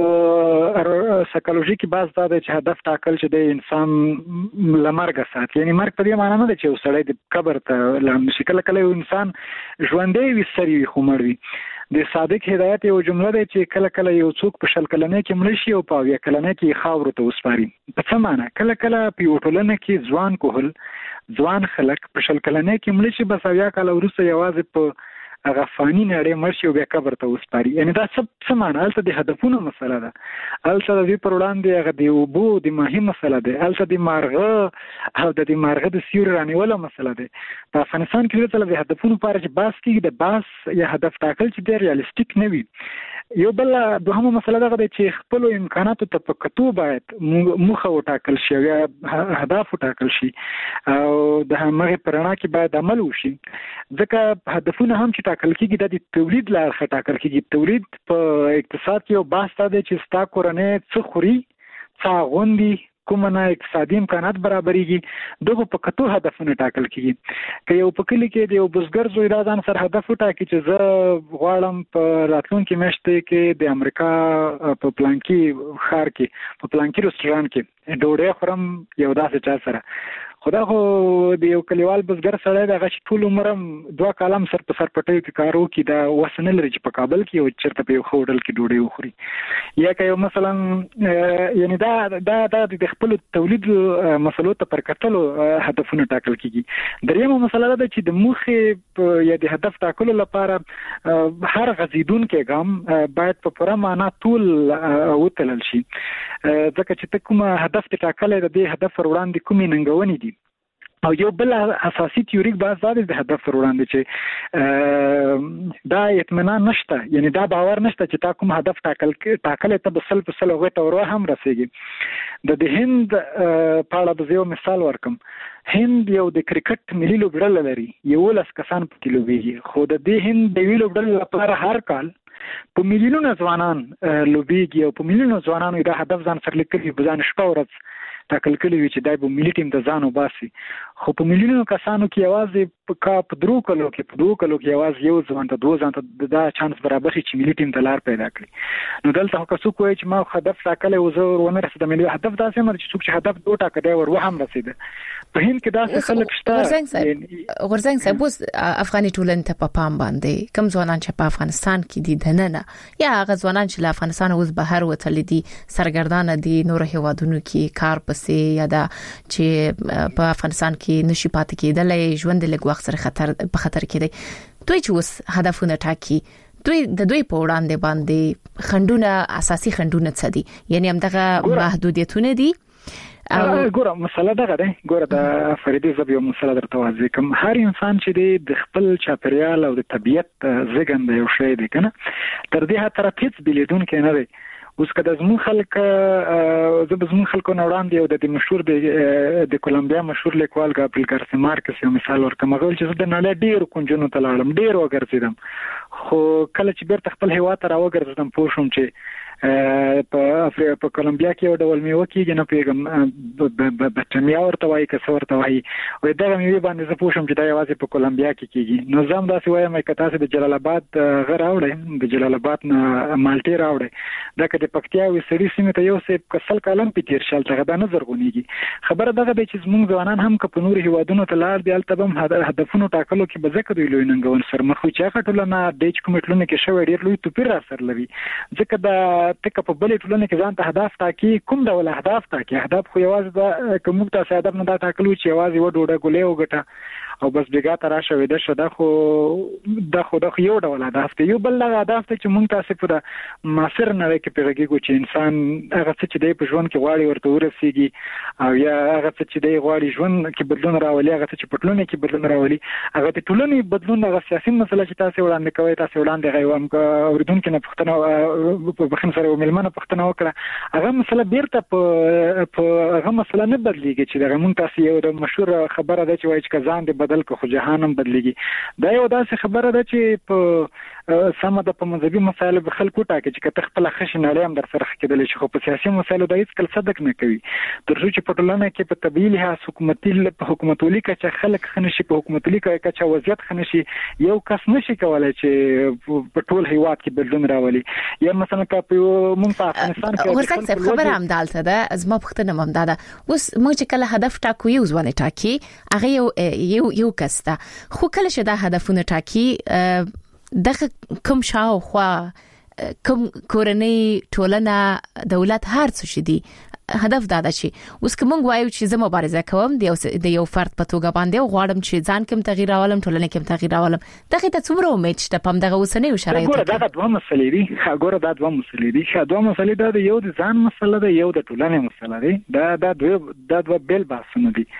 په سایکالوژي کې بحث دا دی چې هدف ټاکل چې د انسان له مرګه ساتي. یعنې مرګ په دې معنا نه ده چې یو سړی د قبر ته لاړ نشي. کله کله یو انسان ژوندی وي سر وي خو مړ وي. د صادق هدایت یو جمله ده چې کله کله یو څوک په شل کلنۍ کې مړ شي او په اویا کلنۍ کې خاورو ته وسپاري. په څه معنا؟ کله کله په یو ټولنه کې ځوان کوهل ځوان خلک په شل کلنۍ کې مړ شي، بس اویا کاله وروسته یوازې په هغه فانی نړۍ مړ شي او بیا قبر ته وسپاري. یعنې دا څه معنا؟ هلته د هدفونو مسله ده، هلته د دې پر وړاندې هغه د اوبو د ماهي مسله ده، هلته د مارغه او د دې مارغه د سیوري رانیوله مسله ده. په افغانستان کې ډېر د هدفونو په اړه چې بحث کېږي، د بحث یا هدف ټاکل چې ډېر ریالستیک نه وي. یو بل دوهمه مسله دغه ده چې خپلو امکاناتو ته په کتو باید موخه وټاکل شي یا هدف وټاکل شي او د همغې په رڼا کې باید عمل وشي. ځکه هدفونه هم چې ټاکل کېږي دا د تولید له اړخه ټاکل کېږي. تولید په اقتصاد کې یو بحث دا دی چې ستا کورنۍ څه خوري، څه اغوندي، کومه نه اقتصادي امکانات برابرېږي، دغه په کتو هدفونه ټاکل کېږي. که یو په کلي کې د یو بزګر زوی دا ځان سره هدف وټاکي چې زه غواړم په راتلونکي میاشتې کې د امریکا په پلانکي ښار کې په پلانکي رستورانت کې ډوډۍ خورم یو داسې چا سره. خدا خو د یو کلیوال بزګر سره دغه چې ټول عمر هم دوه کالم سر په سر پټیو کې کار وکړي، دا وس نه لري چې په کابل کې یو چېرته په یو ښه هوټل کې ډوډۍ وخوري. یا که یو مثلا یعنې دا دا دا د خپلو تولید مسلو ته پر کتلو هدفونه ټاکل کېږي. دریمه مسله ده چې د موخې یا د هدف ټاکلو لپاره هر غځېدونکی ګام باید په پوره معنا ټول وتلل شي. ځکه چې ته کومه هدف ته ټاکلی د دې هدف پر وړاندې کومې ننګونې دي. او یو بل اساسي تیوریک بحث دا دی د هدف پر وړاندې چې دا اطمینان نشته، یعنی دا باور نشته چې تا کوم هدف ټاکل ټاکلی ته به سل په سل هغوی ته ور هم رسېږي. د د هند په اړه به زه یو مثال ورکړم. هند یو د کرکټ ملي لوبډله لري، یولس کسان پکې لوبېږي، خو د دې هند د یوې لوبډلې لپاره هر کال په میلیونونو ځوانان لوبېږي او په میلیونونو ځوانانو دا هدف ځان سره لیکلي په ځان شپه ورځ ټاکل کړي وي چې دای به ملي ټیم د ځان وباسي. خو په میلیونونو کسانو کې یوازې په درو کلو کې په دوه کلو کې یوازې یو ځوان ته دوه ځوان ته دا چانس برابر شي چې ملي ټیم ته لار پیدا کړي. نو دلته که څوک وایي چې ما هدف ټاکلی و زه ونه رسېدم، هدف داسې هم چې څوک چې هدف دوه ټاکه دی ور هم رسېده. په هند کې داسې خلک شته. غورځنګ صاحب، اوس افغاني ټولنې ته په پام باندې کوم ځوانان چې په افغانستان کې دي دننه یا هغه ځوانان چې له افغانستان اوس بهر وتلي دي، سرګردانه دي، نور هیوادونو کې کار پسې یا دا چې په افغانستان کې نشي پاتې کېدلای، ژوند له وخت سره خطر په خطر کې دی، دوی چې اوس هدفونه ټاکي، دوی د دوی په وړاندې باندې خندونه اساسي خندونه څه دي؟ یعنی هم دغه محدودیتونه دي. ګوره مسله دغه ده، ګوره د فریدي زب یو مسله درته واضح کوم. هر انسان چې د خپل چاپیریال او د طبیعت زېږنده یو شی دی کنه، تر دې حد طرف هیڅ بلیدونکی نه دی. اوس که د زمون خلک زه به زمون خلکو نه وړاندې یو د مشهور د کولمبیا مشهور لیکوال ګابریل ګارسیا مارکس یو مثال ورکړم. هغه ویل چې زه د نړۍ ډېرو کونجونو ته لاړم، ډېر وګرځېدم، خو کله چې بیرته خپل هېواد ته راوګرځېدم پوه شوم چې په په کولمبیا کې یو ډول میوه کېږي، نه پوهېږم بټمیا ورته وایي که څه ورته وایي، وایي دغه میوې باندې زه پوه شوم چې دا یوازې په کولمبیا کې کېږي. نو زه هم داسې وایم که تاسې د جلال آباد هغه راوړئ، د جلال آباد نه مالټې راوړئ، دا که د پکتیا او سړي سیمې ته یو څه که سل کالم پې تېر شي هلته دا نه زرغونېږي. خبره دغه دی چې زموږ ځوانان هم که په نورو هېوادونو ته لاړ دي هلته به هم هدفونو ټاکلو کې به ځکه دوی لوی ننګون سره مخ وي چې هغه ټولنه د کوم ټولنه کې شوی ډیر لوی توپیر را سره لري ځکه دا تک په بلې ټولنه کې ځان ته هدف ټاکي کوم ډول اهداف ټاکي اهداف خو یوازې د کوم ته هدف نه دا ټاکلو چې یوازې و ډوډۍ ګولې وګټه او بس بیګا تر راشه وې د شدا خو د خو د یو ډول هدف دی یو بل هدف ته چې مونږ تاسو په معاصر نړۍ کې پیغږیږو چې انسان هغه څه چې د ژوند کې غواړي ورته ورسیږي او یا هغه څه چې د غواړي ژوند کې بدلون راولي هغه څه چې په ټولنه کې بدلون راولي هغه د ټولنې بدلون هغه سیاسي مسله چې تاسو وړاندې کوي تاسو وړاندې غوښم اوریدونکو نه پښتنه په بخښنه سره ملمنه پښتنه وکړه هغه مسله بیرته په په هغه مسله نه بدلیږي چې دغه مونږ تاسو یو د مشهور خبره ده چې وایي چې ځان دې بدل کو خو جهانم بدلیږي دا یو داسې خبره ده چې په سم د په مذهبي مسایلو به خلکو ټاکي چې کته خپل خښ نه لري هم در سره کېدل شي خو په سیاسي مسایلو د هیڅ کل صدق نه کوي تر څو چې په ټولنه کې په طبيعي لحاظ حکومتي په حکومتولي کې خلک خنشي په حکومتولي کې چې وضعیت خنشي یو کس نشي کولای چې په ټول هیواد کې بدلون راولي یا مثلا په مونږ په افغانستان کې ورته خبره هم دالته ده از ما پښتنه هم ده اوس موږ چې کله هدف ټاکو یو ځوانه ټاکي هغه یو یو یو کسته خو کله چې دا هدفونه ټاکي دغه کوم شاو خو کوم کورنۍ ټولنه دولت هر څه شدي هدف دا ده چې اوس کوم غوايو چې زه مبارزه کوم د یو د یو فرد په توګه باندې غواړم چې ځان کوم تغییر راولم ټولنه کوم تغییر راولم دغه ته څومره امید شته په دغه اوسنۍ شرایطو کې دا دوه مسلې دي ګوره دا دوه مسلې دي چې دوه مسلې دا یو د ځان مسله ده یو د ټولنې مسله ده دا دا دوه دا دوه بیل باسنه دي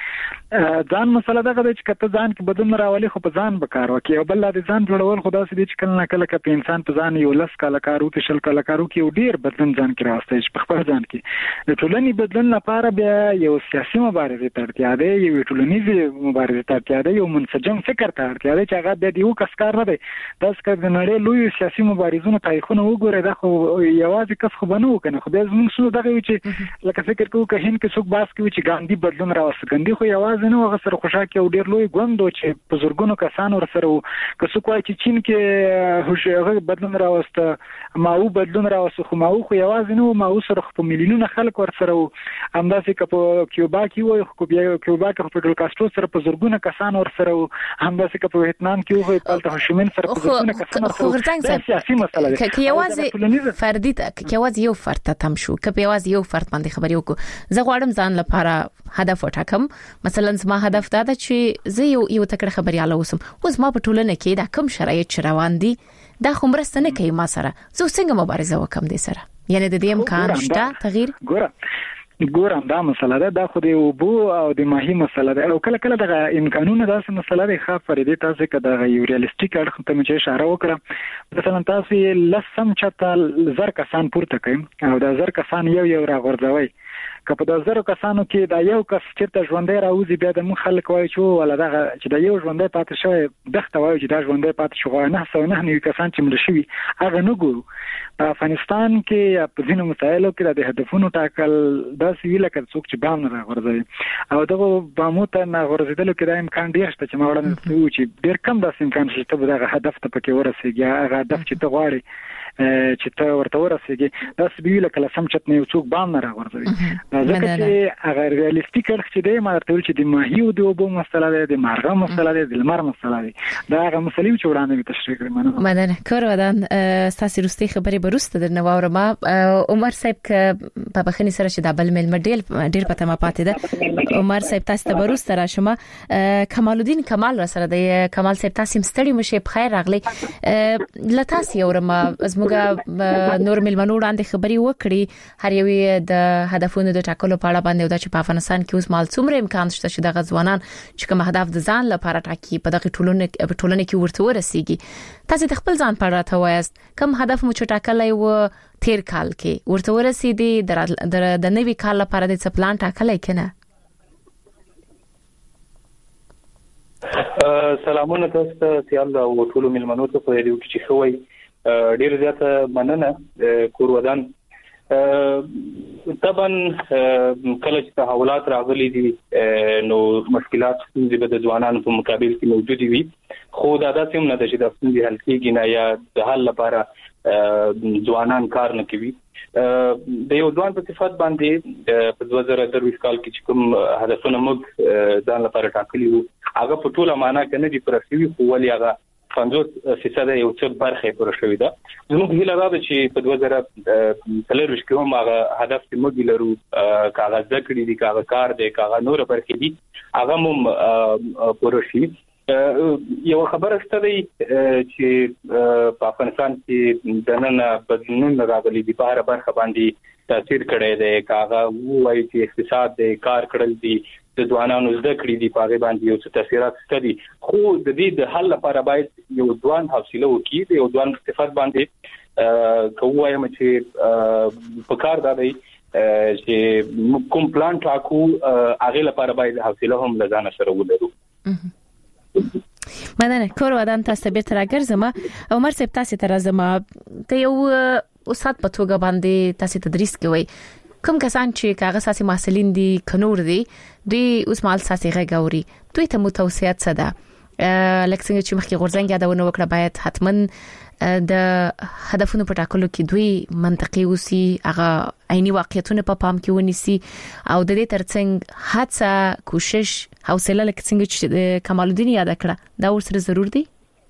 ځان مسله ده چې کته ځان کې بدلون راولي خو په ځان به کار وکړي او بل د ځان جوړول خدا سي چې کله نه کله کې انسان په ځان یو لس کال کارو ته شل کال کارو کې ډیر بدلون ځان کې راځي په خپل ځان کې د ټولنې بدلون لپاره بیا یو سیاسي مبارزه ته اړتیا ده یو ټولنیزه مبارزه ته اړتیا ده یو منسجم فکر ته اړتیا ده چې هغه د یو کس کار نه دی دا څنګه د نړۍ لوی سیاسي مبارزونو تاریخونه وګورئ دا خو یوازې کس خو بنو کنه خو د زموږ څو دغه چې لکه فکر کوو که هند کې څوک باس کوي چې ګاندی بدلون راوست ګاندی خو یوازې نه هغه سره خوشاکي او ډیر لوی ګوندو چې په زورګونو کسان ور سره که څوک وایي چې چین کې هوښیار بدلون راوست ماو بدلون راوست خو ماو خو یوازې نه ماو سره په میلیونونو خلک ور سره همداسې که په کیوبا کې وای خو بیا کیوبا کې په ټول کاسترو سره په زورګونه کسان ور سره همداسې که په ویتنام کې وای په هوشمن سره په زورګونه کسان سره سیاسي مسله ده که یوازې فردي که یوازې یو فرد ته تم شو که یوازې یو فرد باندې خبرې وکړو زه غواړم ځان لپاره هدف وټاکم مثلا زما هدف دا ده چې زه یو یو تکړه خبرياله اوسم اوس ما په ټولنه کې دا کوم شرایط روان دي دا خو مرسته نه کوي ما سره زه څنګه مبارزه وکم دې سره یعنی د دې امکان شته تغییر ګوره ګورم دا مسله ده دا خو د اوبو او د ماهي مسله ده او کله کله د امکانونو داسې مسله ده ښه فرېدې تاسو کده یو ریالستیک اړخ ته مې اشاره وکړه مثلا تاسو لسم چته زر کسان پورته کړئ او دا زر کسان یو یو راغورځوي که په د زر کسانو کې دا یو کس چې ژوندۍ راوځي بیا د مخ خلک وایي چې ولا دا چې دا یو ژوندۍ پاتې شوی دغه وایي چې دا ژوندۍ پاتې شو نه سو نه نوي کسان چې مړ شوي هغه نه ګورو په افغانستان کې په ځینو مسایلو کې د هدفونو ټاکل دا سویل کړ څوک چې بام نه راغورځي او دغه بامو ته نه غورځیدل کې دا امکان ډیر شته چې ما وړاندې وو چې ډیر کم داسې امکان شته چې دغه هدف ته پکې ورسېږي هغه هدف چې ته غواړې چې ته ورته ورسېږي دا سویل کله سم چت نه څوک بام نه راغورځي ځکه چې هغه ریالستیک اړخ چې دی ما ورته ویل چې د ماهي او د اوبو مسله ده د مارغه مسله ده د لمر مسله ده دا هغه مسلې چې وړاندې به تشریح کړم مننه مننه کور ودان تاسو روستي خبرې بروسته د نوورما عمر صاحب په بخنی سره چې د بل مل مډیل ډیر پته ما پاتې ده عمر صاحب تاسو ته بروسته را شما کمال الدین کمال را سره د کمال صاحب تاسو مستړي مشه په خیر راغلی لتاسو اورما ازموږ نور ملمنو وړاندې خبرې وکړي هر یو د هدفونو د ټاکلو په اړه باندې د چې په افغانستان کې اوس مال څومره امکان شته چې د غزوانان چې کوم هدف د ځان لپاره ټاکي په دغه ټولنه په ټولنه کې ورته ورسیږي تاسو د خپل ځان په اړه ته وایست کوم هدف مو چې ټاکلای و تیر کال کې ورته ورسېدي د د نوي کال لپاره د څه پلان ټاکلای کنه سلامونه تاسو ته سیال او ټول ملمنو ته په یوه کې خوي ډیر زیاته مننه کور ودان طبعا کله چې تحولات راغلي دي نو مشکلات د ځوانانو په مقابل کې موجود دي خو دا داسې هم نه ده چې د ستونزې حل کېږي نه یا د حل لپاره ځوانان کار نه کوي د یو ځوان په صفات باندې په دوه زره درویشت کال کې چې کوم هدفونه موږ ځان لپاره ټاکلي وو هغه په ټوله معنا کې نه دي پرسوي خو ولې هغه پنځوس فیصد یو څه برخه پوره شوې ده. زموږ هیله ده چې په دوه زره څلور کې هم هغه هدف چې موږ لرو کاغذ ذکر دي کاغذ کار دي کاغذ نور برخې دي هغه هم پوره شي. یو خبره شته دی چې په افغانستان کې د نن بدلون راغلي دي په هر برخه باندې تاثیر کړی دی. کاغه وایي چې اقتصاد دی کار کړل دي د ځوانانو زده کړې دي په هغه باندې یو څه تاثیرات شته دي خو د دې د حل لپاره باید یو ځوان حوصله وکړي یو ځوان صفات باندې کووایم چې په کار دی چې کوم پلان ټاکو هغه لپاره باید حوصله هم لزانه سره ولرو. مننه. کور ودان تاسو به تر راګرځم. عمر صاحب تاسو تر راځم ته یو استاد په توګه باندې تاسو تدریس کوي. کوم کسان چې کاغذ ساسي محصلین دي کنور دي دوی اوس مال ساسي غاوري دوی ته متوسعات څه ده؟ لکه څنګه چې مخکې غورځنګ یادونه وکړه باید حتمن د هدفونو په ټاکلو کې دوی منطقي اوسي هغه عیني واقعیتونه په پام کې ونیسي او د دې ترڅنګ هڅه کوشش حوصله لکه څنګه چې کمال الدین یاد کړه دا ورسره ضرور دي.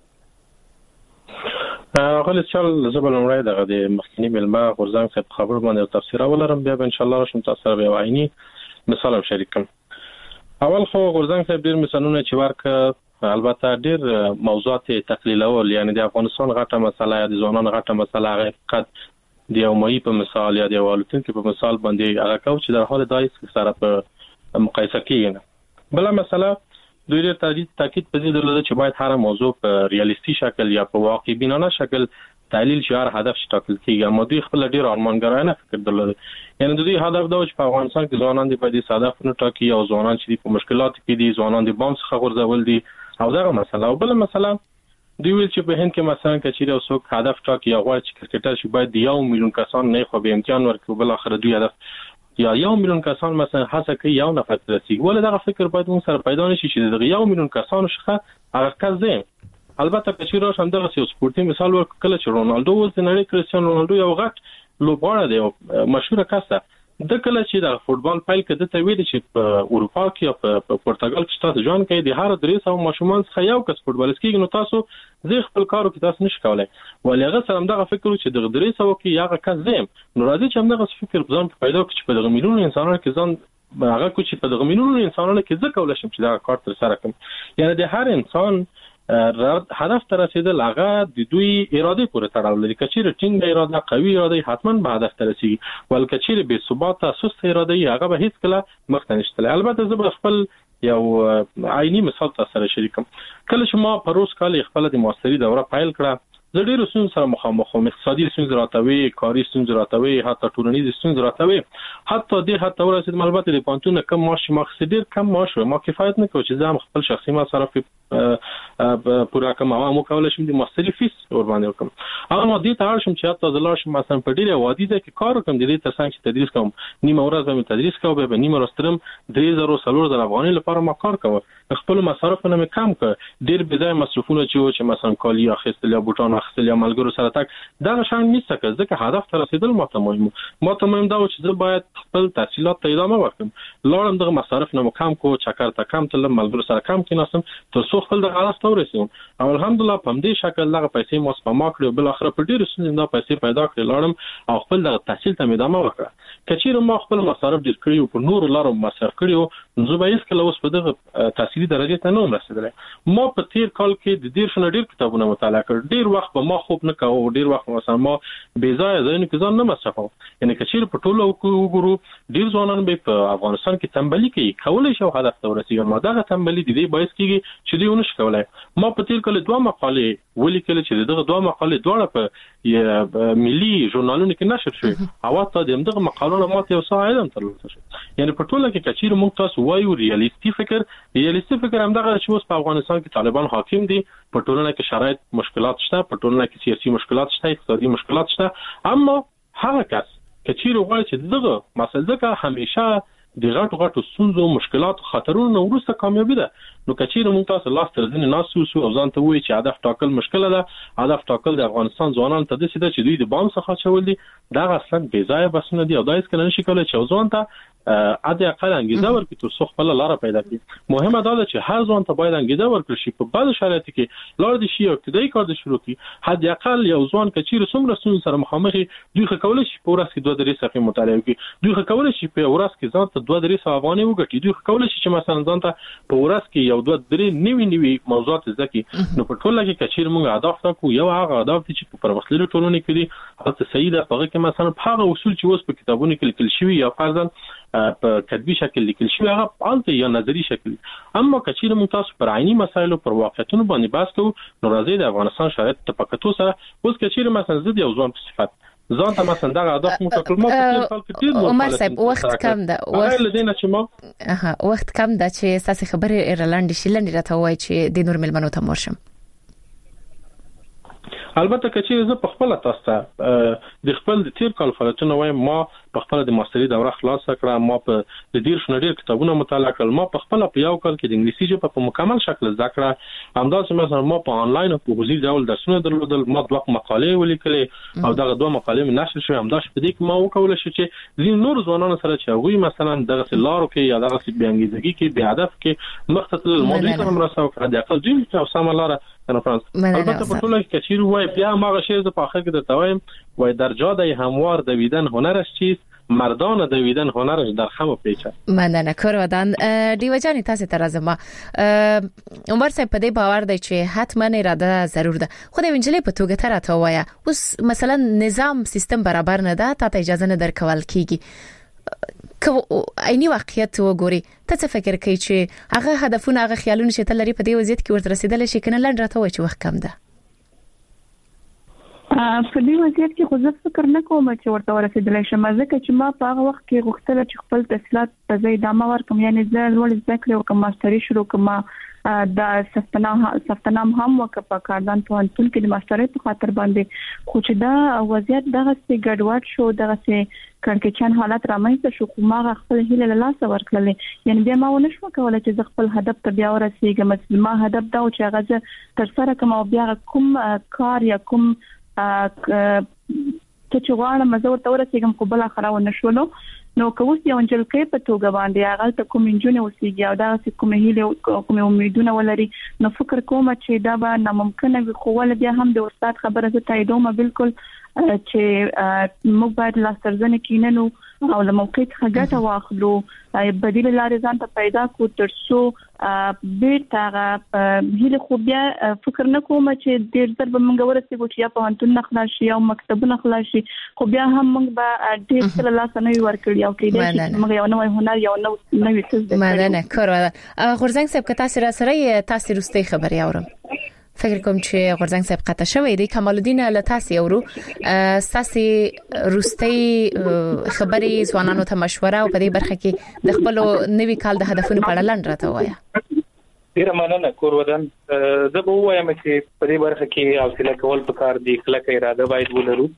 غل چل زبل عمره دغه د مخکنی ملما غورځنګ څخه خبر باندې تفسیر ولرم بیا ان شاء الله راشم تاسو سره یو عیني مثال شریکم. اول خو غورځنګ څخه ډیر مثالونه چې ورکه البته ډیر موضوعات تقلیلول یعنی د افغانستان غټه مسله یا د ځوانانو غټه مسله حقیقت د یو مې په مثال یا د والوتن کې په مثال باندې هغه کو چې در حال دایس سره په مقایسه کیږي. بل مسله دوی ډیر تاکید په دې درلوده چې باید هر موضوع په ریالیستي شکل یا په واقع بینانه شکل تحلیل شي هر هدف شتاکل کیږي. اما دوی خپل ډیر ارمانګرانه فکر درلوده یعنی دوی هدف دا چې په افغانستان کې ځوانان دي په دې ساده فنو ټاکي او ځوانان چې په مشکلات کې دي ځوانان دي بام څخه غورځول دي او دا مسله. او بل مسله دوی ویل چې په هند کې مثلا کچېره او څوک هدف ټاکي او غواړي چې کرکټر شي باید یو میلیون کسان نه خو به امتحان ورکړي بل اخر دوی هدف یا یو میلیون کسان مثلا هڅه کوي یو نفر رسیږي ولې دا فکر باید اون سره پیدا نشي چې د یو میلیون کسانو شخه هغه کزه. البته کچېره هم دغه یو سپورتي مثال ورکړل چې رونالدو اوس د نړۍ کریستیانو رونالدو یو غټ لوبغاړی دی او مشهور کس ده. د کله چې د فوتبال پایل کې د تویل چې په اروپا کې او په پرتګال کې تاسو ځان کې د هر درې سو ماشومان څخه یو کس فوتبالست کېږي نو تاسو زه خپل کارو کې تاسو نشئ کولای ولې هغه سره دغه فکر چې د درې سو کې یو کس زم نو راځي چې دغه فکر ځان پیدا کړي چې په دغه میلیون انسانانو کې ځان هغه کو چې په دغه میلیون انسانانو کې ځکه ولشم چې دا کار تر سره کوم یعنی د هر انسان هدف ته رسیدل هغه د دوی اراده پورې تړاو لري. کچېره ټینګ اراده قوي اراده حتمان به هدف ته رسیږي ول کچېره بے ثبات سست اراده هغه به هیڅ کله مخ ته نشته. البته زه به خپل یو عیني مثال تاسو سره شریکم. کله چې ما پروس کال خپل د ماستری دوره فایل کړه زه ډېر ستونزې سره مخامخ وم. اقتصادي ستونزې راټوي کاري ستونزې راټوي حتی ټولنیز ستونزې راټوي حتی د حتی ورسېدم البته د پانتون کم معاش ما خسډیر کم معاش ما کفایت نه کوي چې زه خپل شخصي مصارف پورا کوم او مو کولای شم د ماستری فیس ور باندې وکم. اما دې ته اړ شم چې حتی زلار شم مثلا په ډیره وادي ده کې کار کوم د دې ترڅنګ چې تدریس کوم نیمه ورځ به تدریس کوم به نیمه ورځ ترم درې زره سلور زره افغاني لپاره ما کار کوم. خپل مصارف نه کم کړ ډیر بځای مصرفونه چې مثلا کالی اخیستل یا بوټان اخیستل یا ملګرو سره تک دا شان نشته ځکه هدف ته رسیدل ماته مهم ماته مهم دا چې زه باید خپل تحصیلات ته ادامه ورکړم. لاړم دغه مصارف نه کم کو چکر ته کم تل ملګرو سره کم کیناسم تر څو خپل د هدف ته ورسېم. او الحمدلله په دې شکل دغه پیسې مو سپما کړې بل اخر په ډیر سن دا پیسې پیدا کړې لاړم او خپل د تحصیل ته ادامه وکړه. کچېره ما خپل مصارف ډیر کړی او په نور لارو مصرف کړی او زه به هیڅ کله اوس په دغه تحصیلي درجه ته نه رسیدلم. ما په تیر کال کې د ډیر شنه ډیر کتابونه مطالعه کړ ډیر وخت به ما خوب نه کاوه ډیر وخت مثلا ما بې ځای ځای نه ځان نه مصرفم. یعنی کچېره په ټولو وګورو ډیر ځوانان به په افغانستان کې تنبلی کوي کولای شو هدف ته ورسیږي ما دغه تنبلی د دې باعث کیږي چې دوی ونه شکولای. ما په تیر کال دوه مقالې ولیکل چې دغه دوه مقالې دواړه په ملي ژورنالونو کې نشر شوې او تاسو دغه مقالونه ماته یو څه علم ترلاسه شو. یعنی په ټوله کې کچېره موږ تاسو وایو ریالیستي فکر ریالیستي فکر هم دغه چې اوس په افغانستان کې طالبان حاکم دي په ټولنه کې شرایط مشکلات شته په ټولنه کې سیاسي مشکلات شته اقتصادي مشکلات شته اما هغه کس کچېره غواړي چې دغه مسله ځکه همیشه د غټو غټو ستونزو مشکلات خطرونو وروسته کامیابی ده. نو کچېره موږ تاسو لاس تر ځنې ناسو سو او ځان ته وایي چې هدف ټاکل مشکل ده. هدف ټاکل د افغانستان ځوانانو ته د سیده چې دوی د بام څخه چول دي دا اصلا بې ځای بسنه دي او دا هیڅ کله نشي کولای چې ځوان ته ا د اقل انګیزه ورکړي تر څو خپل لار پیدا کړي. مهمه دا ده چې هر ځوان ته باید انګیزه ورکړي شي په بعض شرایطو کې لار دي شي او ابتدایي کار د شروع کړي. حد اقل یو ځوان کچیر څومره ستونزې سره مخامخ دوی خو کولای شي په ورځ کې دوه درې صفحې مطالعه وکړي. دوی خو کولای شي په ورځ کې ځان ته دوه درې سوه افغانۍ وګټي. دوی خو کولای شي چې مثلا ځان ته په ورځ کې یو دوه درې نوي نوي موضوعات زده کړي. نو په ټوله کې کچیر موږ اهداف ټاکو. یو هغه اهداف چې په پرمختللو ټولنو کې دي هغه صحیح ده. هغه کې مثلا هغه اصول چې اوس په کتابونو کې لیکل شوی یا فرضاً په کتابي شکل لیکل شوی هغه الته یا نظری شکل. اما کچیر موږ تاسو پر عیني مسایلو پر واقعیتونو باندې بحث کوو نو راځي د افغانستان شرایط ته پکتو سره اوس کچیر مثلا زد یو ځوان په صفت ځان ته مثلا دغه اهداف متکل ما په خپل کې عمر صاحب وخت کم ده. وخت لدينا چې ما اها وخت کم ده چې اساس خبره ایرلند شیلند راته وای چې د نور ملمنو ته مرشم. البته کچې زه په خپل تاسو ته د خپل د تیر کال فعالیتونو وایم. ما په خپل د ماستری دوره خلاص کړه. ما په د ډیر شنډیر کتابونه مطالعه کړل. ما په خپل په یو کال کې د انګلیسي ژبه په مکمل شکل زده کړه. همداسې مثلا ما په انلاین او په حضوري ډول درسونه درلودل. ما دوه مقالې ولیکلې او دغه دوه مقالې مې نشر شوې. همداسې په دې کې ما وکول شو چې ځین نور ځوانانو سره چې هغوی مثلا دغه لارو کې یا دغه بې انګیزګي کې بې هدف کې مختصر الموضوع سره مرسته وکړه. د اقل دوی ته سم لاره کنه فرانس. البته په ټوله کې کثیر وای بیا ما غشیر د په اخر کې درته وایم وای در جاده هموار دویدن هنرش چیست مردان دویدن هنرش در خم پیچه. مننه کورودان دیو جان تاسو ته راځم. عمر صاحب په دې باور دی چې حتما اراده ضرور ده. خو د وینجلې په توګه تر راته وایا اوس مثلا نظام سیستم برابر نه ده ته اجازه نه درکول کیږي. کو عیني واقعیت وګوري ته څه فکر کوي چې هغه هدفونه هغه خیالونه چې تل لري په دې وضعیت کې ورته رسیدل شي کنه لند راته وای چې وخت کم ده. په دې وضعیت کې خو زه فکر نه کوم چې ورته ورسېدل شم ځکه چې ما په هغه وخت کې غوښتل چې خپل تحصیلات په ځای ادامه ورکړم. یعنی زه لوړ زده کړې وکړم ماستري شروع کړم. د سفتنام سفتنام هم وکړ په کاردان پوهنتون کې د ماسترۍ په خاطر باندې. خو چې دا وضعیت دغه څه ګډوډ شو دغه څه کړکېچن حالت رامنځته شو خو ما خپل هیله له لاسه ورکړلې. یعنی بیا ما ونه شو کولای چې زه خپل هدف ته بیا ورسېږم. ما هدف دا و چې هغه زه تر سره کوم او بیا کوم کار یا کوم ته چې غواړم زه ورته ورسېږم خو بل اخره ونه شولو. نو کوس یو انجلکې په توګه باندې هغه ته کوم انجونه وسیږي او دا کوم هیله کوم امیدونه ولري نو فکر کوم چې دا به ناممکن وي. خو ول بیا هم د استاد خبره ته تاییدوم بالکل چې موږ باید لاسرزنه کیننو او له موقعیت څخه واخلو بدیل لارې ځان ته پیدا کو تر څو بیرته هیله خو بیا فکر نه کوم چې ډیر ځل به موږ ورسېږو چې یا په هنتون نخلا شي او مکتبونه خلا شي خو بیا هم موږ به ډیر څه لاس نه ورکړي او کېدای شي موږ یو نوې هنر یو نوې څه زده کړو. مننه کور غورځنګ صاحب که تاسو را سره تاسو روستي خبري اورم. فکر کوم چې غورځنګ صاحب قطع شوی دی. کمال الدین لتاسي اورو ساسي روستي خبري ځوانانو ته مشوره او په دې برخه کې د خپل نوي کال د هدفونو په اړه لند راته وایا. ډیر مننه کورودان. زه به وایم چې په دې برخه کې حوصله کول پکار دي کله اراده باید ولرو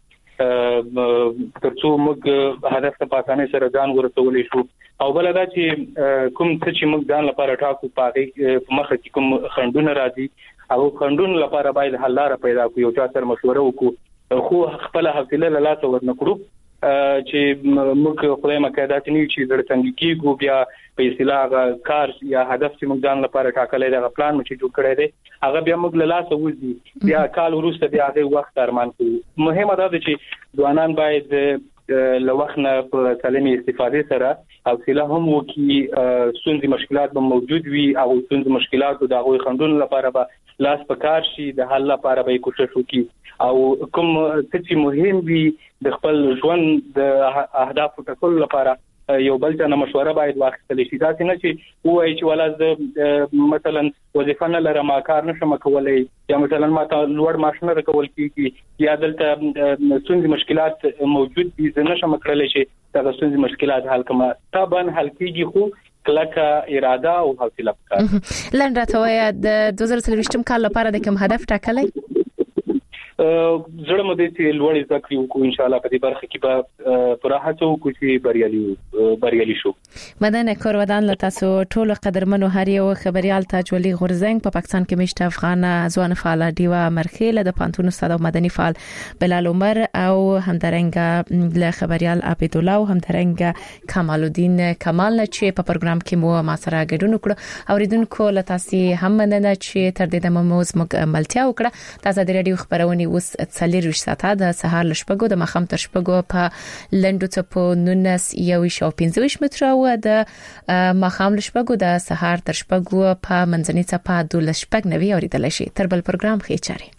ترڅو موږ هدف ته پاتانه سره ځان ورسولې شو. او بل دا چې کوم څه چې موږ ځان لپاره ټاکو پاره په مخه کې کوم خندونه راځي او خندون لپاره باید حل لاره پیدا کړو. یو چا سره مشوره وکړو خو خپل حوصله له لاسه ورنکړو چې موږ خدای مکادات نه چې درڅنګ کېږو بیا په اصطلاح کار یا هدف چې موږ ځان لپاره ټاکلې دا پلان مو چې جوړ کړی دی هغه بیا موږ له لاسه وځي بیا کال وروسته بیا هغه وخت ارمان کوو. مهمه دا ده چې ځوانان باید له وخت نه په سالمه استفاده سره حوصله هم وکړي. ستونزې مشکلات به موجود وي او ستونزې مشکلات د هغوی خندون لپاره به لاس پکار شي د حل لپاره به کوشش وکړي او کوم څه چې مهم وي د خپل ژوند د اهدافو ټاکلو لپاره یو بل څه مشوره باید واخیستل شي. دا څنګه چې وایي چې ولازم مثلا وظیفه نه لرم کار نشم کولای یا مثلا ما ته لوړ معاش نه راکول کیږي یا دلته ستونزې مشکلات موجود دي زه نشم کولای چې دا ستونزې مشکلات حل کړم. طبعا حل کیږي خو کلکه اراده او حوصله پکار. لند راته وای د دوه زره څلوېښتم کال لپاره د کوم هدف ټاکلی؟ زړه مو دې چې لوړ ذکر وکړو ان شاء الله په دې برخه کې به پراحت وکړو چې بریالي بریالي شو. مدن کورودان له تاسو ټول قدرمنو هر یو خبريال تاج ولی غورزنګ په پاکستان کې مشت افغان ځوان فعال دیوا مرخیله د پانتون استاد او مدني فعال بلال عمر او همدارنګ له خبريال عبد الله او همدارنګ کمال الدین کمال نه چې په پروګرام کې مو ما سره ګډون وکړو. اوریدونکو له تاسو هم مننه چې تر دې د موز ملتیا وکړه. تاسو د رادیو خبرونه اوس څلور ساعته د سهار لشپګو د مخام تر شپګو په لندو ته په نونس یو شو پنځه متر او د مخام لشپګو د سهار تر شپګو په منځني ته په دول شپګ نوي اوریدل شي. تر بل پروګرام خې چاري.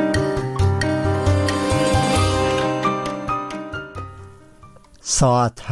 ساعت